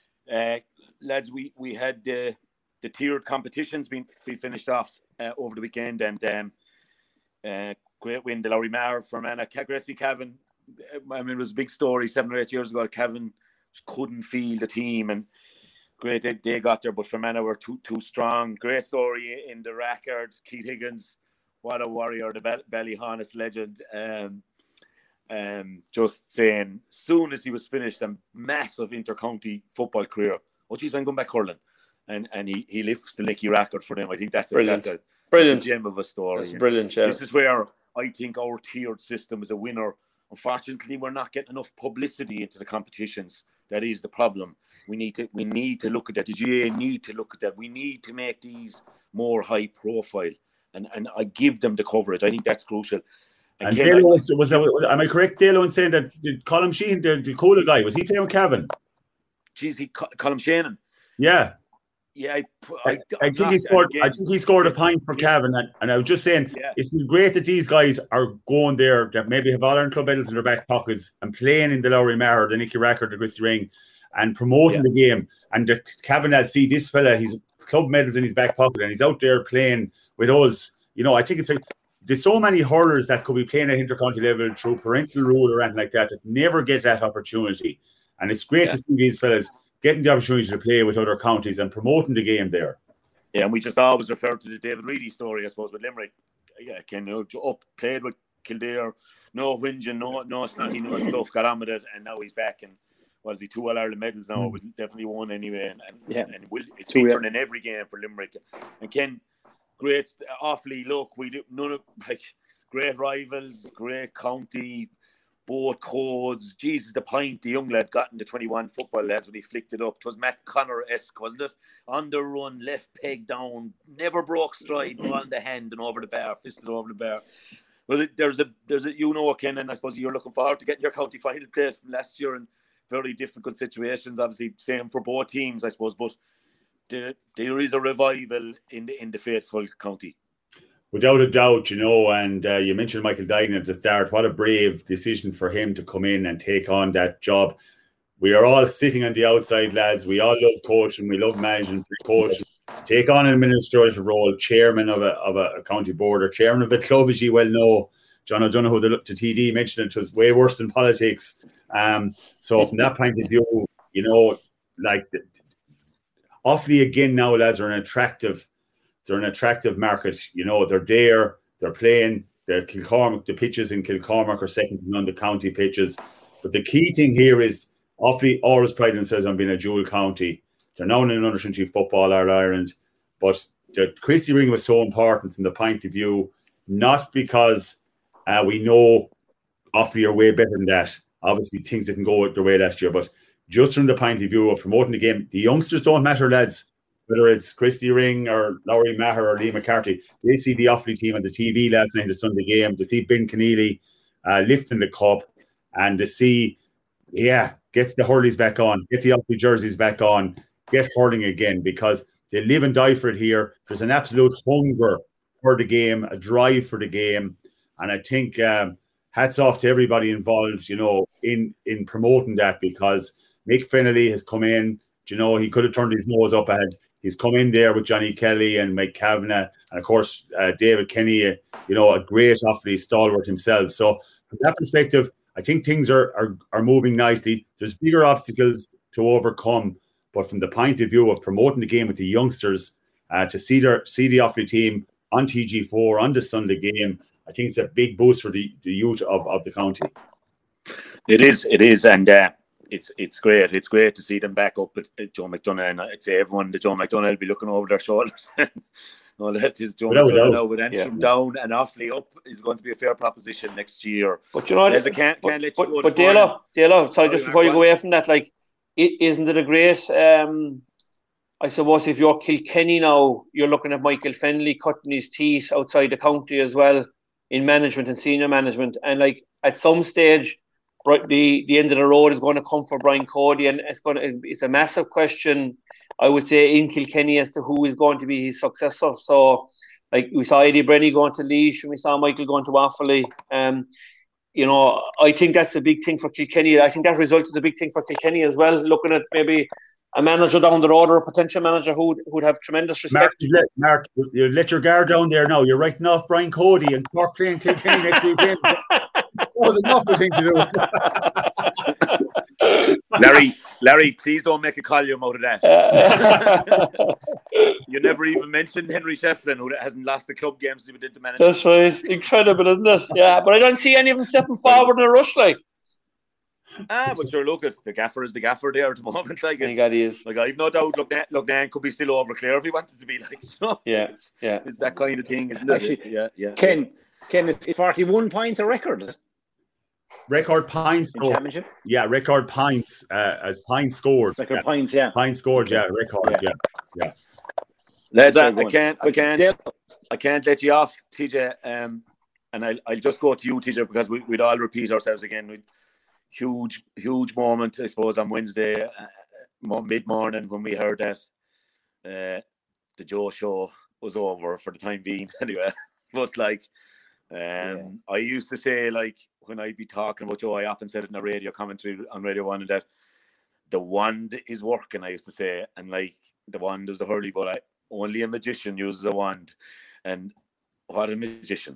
Lads, we had the tiered competitions being finished off over the weekend, and great win, the Lowry Mar from Anna Gracie Cavan. I mean, it was a big story 7 or 8 years ago. Cavan couldn't field the team, and Great, they got there, but Fermanagh were too strong. Great story in the record. Keith Higgins, what a warrior, the Ballyhonest legend. Just saying, soon as he was finished, a massive intercounty football career. Oh, geez, I'm going back hurling. And he lifts the Licky record for them. I think that's a gem of a story. That's brilliant, yeah. This is where I think our tiered system is a winner. Unfortunately, we're not getting enough publicity into the competitions. That is the problem. We need to look at that. The GAA need to look at that. We need to make these more high profile, and I give them the coverage. I think that's crucial. And Dalo was am I correct, Dalo, in saying that Colm Sheehan, the Cola guy, was he playing with Cavan? Geez, Colm Sheehan. Yeah. Yeah, I think he scored. I think he scored a point for Cavan, and I was just saying, it's great that these guys are going there that maybe have All-Ireland club medals in their back pockets and playing in the Lowry Maher, the Nicky Record, the Christy Ring, and promoting the game. And the Cavan that see this fella, he's club medals in his back pocket, and he's out there playing with us. You know, I think it's there's so many hurlers that could be playing at intercounty level through parental rule or anything like that never get that opportunity, and it's great to see these fellas getting the opportunity to play with other counties and promoting the game there. Yeah, and we just always refer to the David Reedy story, I suppose, with Limerick. Yeah, played with Kildare, no whinging, no snotty, no stuff, got on with it, and now he's back. And what is he, 2 All-Ireland medals now? We definitely won anyway. And it's featuring in every game for Limerick. And Ken, great, awfully, look, we do none of, great rivals, great county, both codes. Jesus, the point the young lad got in the 21 football lads when he flicked it up. It was Matt Connor-esque, wasn't it? On the run, left peg down, never broke stride, on the hand and over the bar, fisted over the bar. Well, there's a Ken, and I suppose you're looking forward to getting your county final play from last year in very difficult situations. Obviously, same for both teams, I suppose, but there is a revival in the faithful county. Without a doubt, and you mentioned Michael Duggan at the start. What a brave decision for him to come in and take on that job. We are all sitting on the outside, lads. We all love coaching. We love managing for coaches. To take on an administrative role, chairman of a county board or chairman of a club, as you well know. John O'Donoghue, the TD, mentioned it was way worse than politics. So from that point of view, Offaly again now, lads, are an attractive market. They're there, they're playing. The pitches in Kilcormac are second to none, the county pitches. But the key thing here is Offaly always pride themselves on being a dual county. They're now in an under-20 football Ireland, but the Christy Ring was so important from the point of view, not because we know Offaly are way better than that. Obviously, things didn't go their way last year, but just from the point of view of promoting the game, the youngsters don't matter, lads. Whether it's Christy Ring or Lowry Maher or Lee McCarthy, they see the Offaly team on the TV last night, the Sunday game, to see Ben Keneally lifting the cup, and to see, gets the hurleys back on, get the Offaly jerseys back on, get hurling again, because they live and die for it here. There's an absolute hunger for the game, a drive for the game, and I think hats off to everybody involved, in promoting that, because Mick Fennelly has come in. He could have turned his nose up ahead. He's come in there with Johnny Kelly and Mike Kavanagh, and of course David Kenny, a great Offaly stalwart himself. So from that perspective, I think things are moving nicely. There's bigger obstacles to overcome, but from the point of view of promoting the game with the youngsters, to see the Offaly team on TG4 on the Sunday game, I think it's a big boost for the youth of the county. It is, and it's great. It's great to see them back up at Joe McDonagh, and I'd say everyone at Joe McDonagh will be looking over their shoulders. No, that is Joe McDonagh now, with Antrim down and Offaly up is going to be a fair proposition next year. But Dalo, sorry, just before you go away from that, isn't it a great? I suppose if you're Kilkenny now, you're looking at Michael Fennelly cutting his teeth outside the county as well in management and senior management, and at some stage, the end of the road is going to come for Brian Cody, and it's a massive question, I would say, in Kilkenny as to who is going to be his successor. So, we saw Eddie Brenny going to Laois, and we saw Michael going to Offaly. I think that's a big thing for Kilkenny. I think that result is a big thing for Kilkenny as well, looking at maybe a manager down the road or a potential manager who'd have tremendous respect. Mark, you let your guard down there now. You're writing off Brian Cody and Cork playing Kilkenny next weekend. That was an awful thing to do. Larry, Larry, please don't make a column out of that. You never even mentioned Henry Shefflin, who hasn't lost the club game since he did the manager. That's right. Incredible, isn't it? Yeah, but I don't see any of them stepping forward in a rush, like. But sure, look, the gaffer is the gaffer there at the moment. Like, he is. Like, I've no doubt. Look, Dan could be still over Clare if he wanted to be. Like, it's that kind of thing, isn't it? Actually, yeah. Ken, it's 41 points a record. Record points in championship. Yeah, record points as points scored. Record points, yeah. Points scored, yeah. Record, yeah. Lads, I can't let you off, TJ. And I'll just go to you, TJ, because we'd all repeat ourselves again. Huge moment, I suppose, on Wednesday mid-morning when we heard that the Joe show was over for the time being. Anyway, but like, I used to say, like, when I'd be talking about Joe, I often said it in a radio commentary on Radio 1 that the wand is working, I used to say, and like the wand is the hurley, but only a magician uses a wand. And what a magician.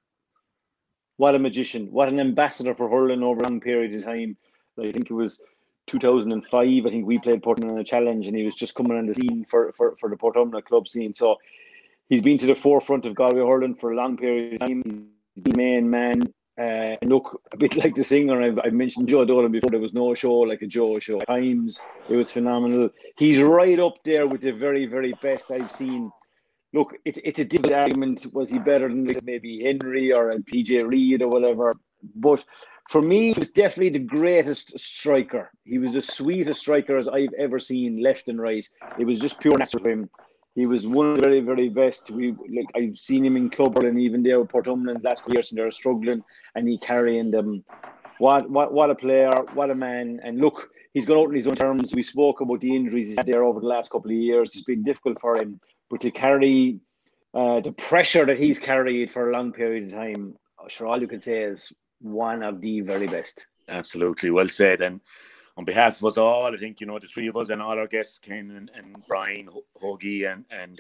What a magician. What an ambassador for hurling over a long period of time. I think it was 2005. I think we played Portumna in a challenge and he was just coming on the scene for the Portumna club scene. So he's been to the forefront of Galway hurling for a long period of time. He's the main man. And look, a bit like the singer, I've mentioned Joe Dolan before. There was no show like a Joe show. At times, it was phenomenal. He's right up there with the very, very best I've seen. Look, it's a difficult argument. Was he better than maybe Henry or PJ Reid or whatever? But for me, he was definitely the greatest striker. He was the sweetest striker as I've ever seen, left and right. It was just pure natural for him. He was one of the very, very best. I've seen him in club and even there with Portumna in the last couple of years, and they're struggling, and he carrying them. What a player! What a man! And look, he's gone out on his own terms. We spoke about the injuries he's had there over the last couple of years. It's been difficult for him, but to carry the pressure that he's carried for a long period of time, sure, all you can say is one of the very best. Absolutely, well said. And on behalf of us all, I think, the three of us and all our guests, Ken and Brian, Hoagie and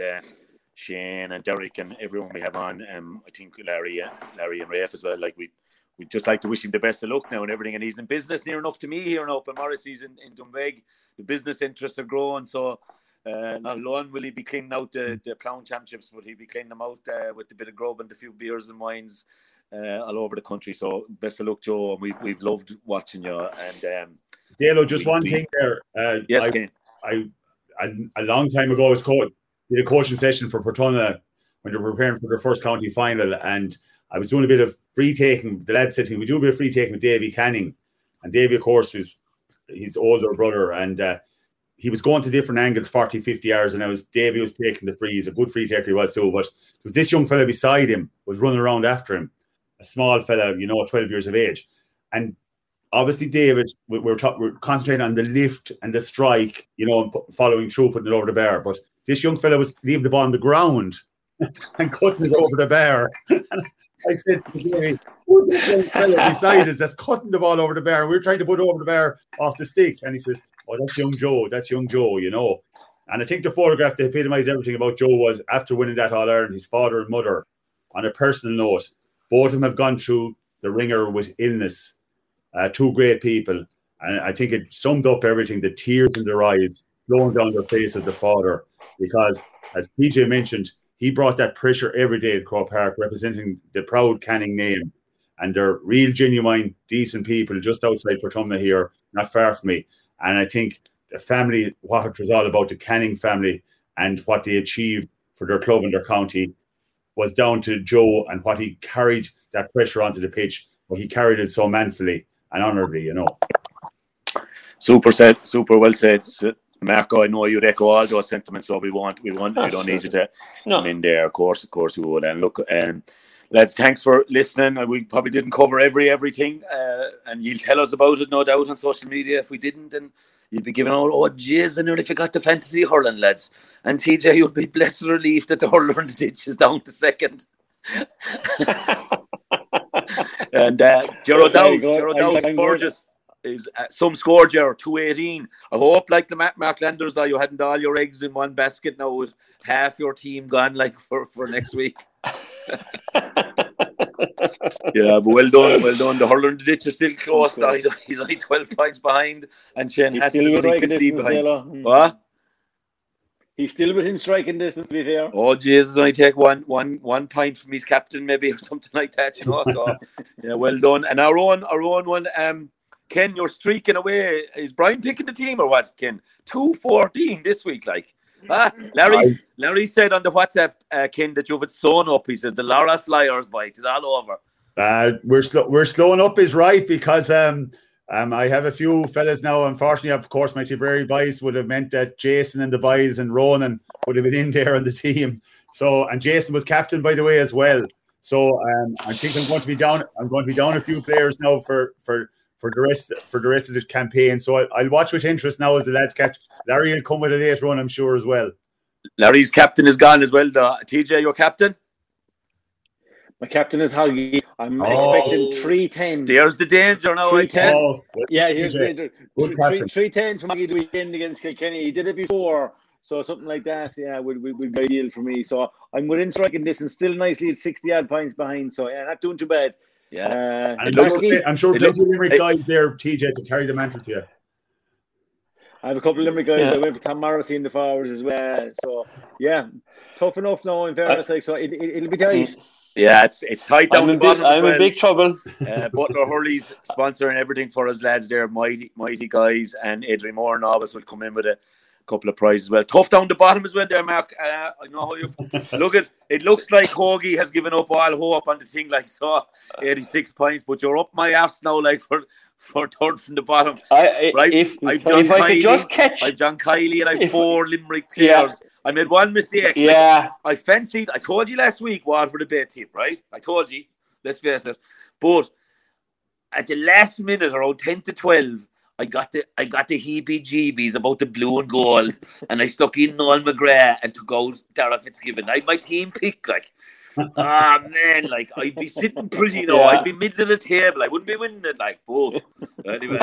Shane and Derek and everyone we have on, I think Larry and Rafe as well, like we'd just like to wish him the best of luck now and everything. And he's in business near enough to me here in Open Morrissey's in Dunbeg. The business interests are growing, so not alone will he be cleaning out the Clown Championships, but he'll be cleaning them out with a bit of grub and a few beers and wines all over the country. So best of luck, Joe. We've loved watching you. And Dalo, just one thing there. Yes, I a long time ago did a coaching session for Portumna when they were preparing for their first county final, and I was doing a bit of free taking. The lads said to me, we do a bit of free taking with Davy Canning, and Davy, of course, was his older brother, and he was going to different angles, 40, 50 yards, and Davy was taking the free. He's a good free taker, he was too, but there was this young fella beside him was running around after him, a small fella, 12 years of age, and obviously, David, we're concentrating on the lift and the strike, following through, putting it over the bar. But this young fella was leaving the ball on the ground and cutting it over the bar. And I said to David, who's this young fella beside us that's cutting the ball over the bar? We're trying to put it over the bar off the stick. And he says, oh, that's young Joe. That's young Joe, And I think the photograph that epitomised everything about Joe was after winning that All-Ireland, his father and mother, on a personal note, both of them have gone through the ringer with illness. Two great people, and I think it summed up everything, the tears in their eyes flowing down the face of the father, because as PJ mentioned, he brought that pressure every day at Croke Park, representing the proud Canning name, and they're real, genuine, decent people just outside Portumna here, not far from me. And I think the family, what it was all about, the Canning family and what they achieved for their club and their county was down to Joe and what he carried that pressure onto the pitch, but he carried it so manfully and honourably, Super well said, Marco. I know you'd echo all those sentiments, so we don't need you to come in there. Of course we would. And look, lads, thanks for listening. We probably didn't cover everything, and you'll tell us about it, no doubt, on social media if we didn't, and you'll be giving out, oh jeez, I nearly forgot the fantasy hurling, lads. And TJ, you'll be blessed and relieved that the hurler in the ditch is down to second. And Gerald Dowd, Burgess is some score, Gerald, 218. I hope, like the Mark Landers, that you hadn't all your eggs in one basket now with half your team gone, like for next week. Yeah, but well done. The hurler in the ditch is still close. He's only 12 points behind, and Shane Hassel is only 15 behind. What? He's still within striking distance, to be fair. Oh, Jesus, only take one point from his captain, maybe, or something like that, you know. So, yeah, well done. And our own one, Ken, you're streaking away. Is Brian picking the team or what, Ken? 2-14 this week, like. Larry said on the WhatsApp, Ken, that you've it sewn up. He said the Lara Flyers bite is all over. We're slowing up is right, because I have a few fellas now. Unfortunately, of course, my Tipperary boys would have meant that Jason and the boys and Ronan would have been in there on the team. So, and Jason was captain, by the way, as well. So, I think I'm going to be down a few players now for the rest of the campaign. So I'll watch with interest now as the lads catch. Larry will come with a late run, I'm sure, as well. Larry's captain is gone as well. TJ, your captain? My captain is Hoggy. I'm expecting 3-10. There's the danger now. 3-10. Yeah, here's the danger. 3-10 from Hoggy the weekend against Kilkenny. He did it before. So something like that, yeah, would be ideal for me. So I'm within striking distance, still nicely at 60-odd points behind. So, yeah, not doing too bad. Yeah, I'm sure plenty of Limerick guys there, TJ, to carry the mantle to you. I have a couple of Limerick guys. I went for Tom Morrissey in the forwards as well. So yeah, tough enough now in fairness. So it'll be tight. Yeah, it's tight down the bottom. I'm in big trouble. Butler Hurley's sponsoring everything for us lads there, mighty guys, and Adrian Moore and Abbas will come in with a couple of prizes as well. Tough down the bottom as well there, Mark. I know how you look at it. Looks like Hoagie has given up all hope on the thing, like, so 86 points, but you're up my ass now, like, for third from the bottom. If I could just catch I've John Kiley and I've 4 Limerick players. Yeah. I made one mistake. Yeah. I told you last week Waterford a bad team, right? I told you, let's face it. But at the last minute, around 10 to 12, I got the heebie-jeebies about the blue and gold, and I stuck in Noel McGrath and took out Dara Fitzgibbon. I had my team pick, like, man, like, I'd be sitting pretty, you know, I'd be middle of the table. I wouldn't be winning it, like, both. Anyway,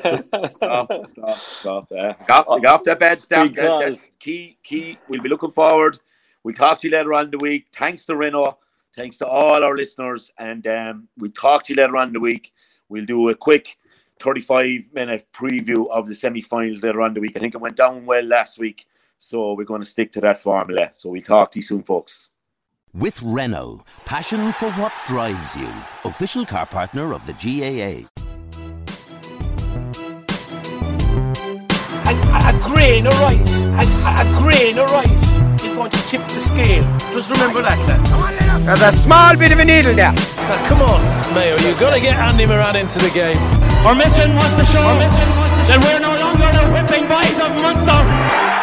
stop. Got off that bad start. That's key. We'll be looking forward. We'll talk to you later on in the week. Thanks to Reno. Thanks to all our listeners. And we'll talk to you later on in the week. We'll do a quick 35-minute preview of the semi-finals later on in the week. I think it went down well last week, so we're going to stick to that formula. So we'll talk to you soon, folks. With Renault, passion for what drives you. Official car partner of the GAA. A grain of rice is going to tip the scale. Just remember that, lad. There's a small bit of a needle there. Now, come on, Mayo, you've got to get Andy Moran into the game. Our mission was to show that we're no longer the whipping boys of Munster.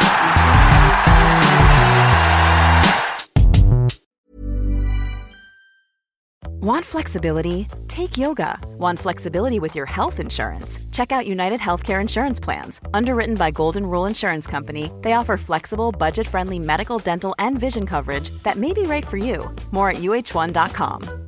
Want flexibility? Take yoga. Want flexibility with your health insurance? Check out United Healthcare Insurance Plans. Underwritten by Golden Rule Insurance Company, they offer flexible, budget-friendly medical, dental, and vision coverage that may be right for you. More at UH1.com.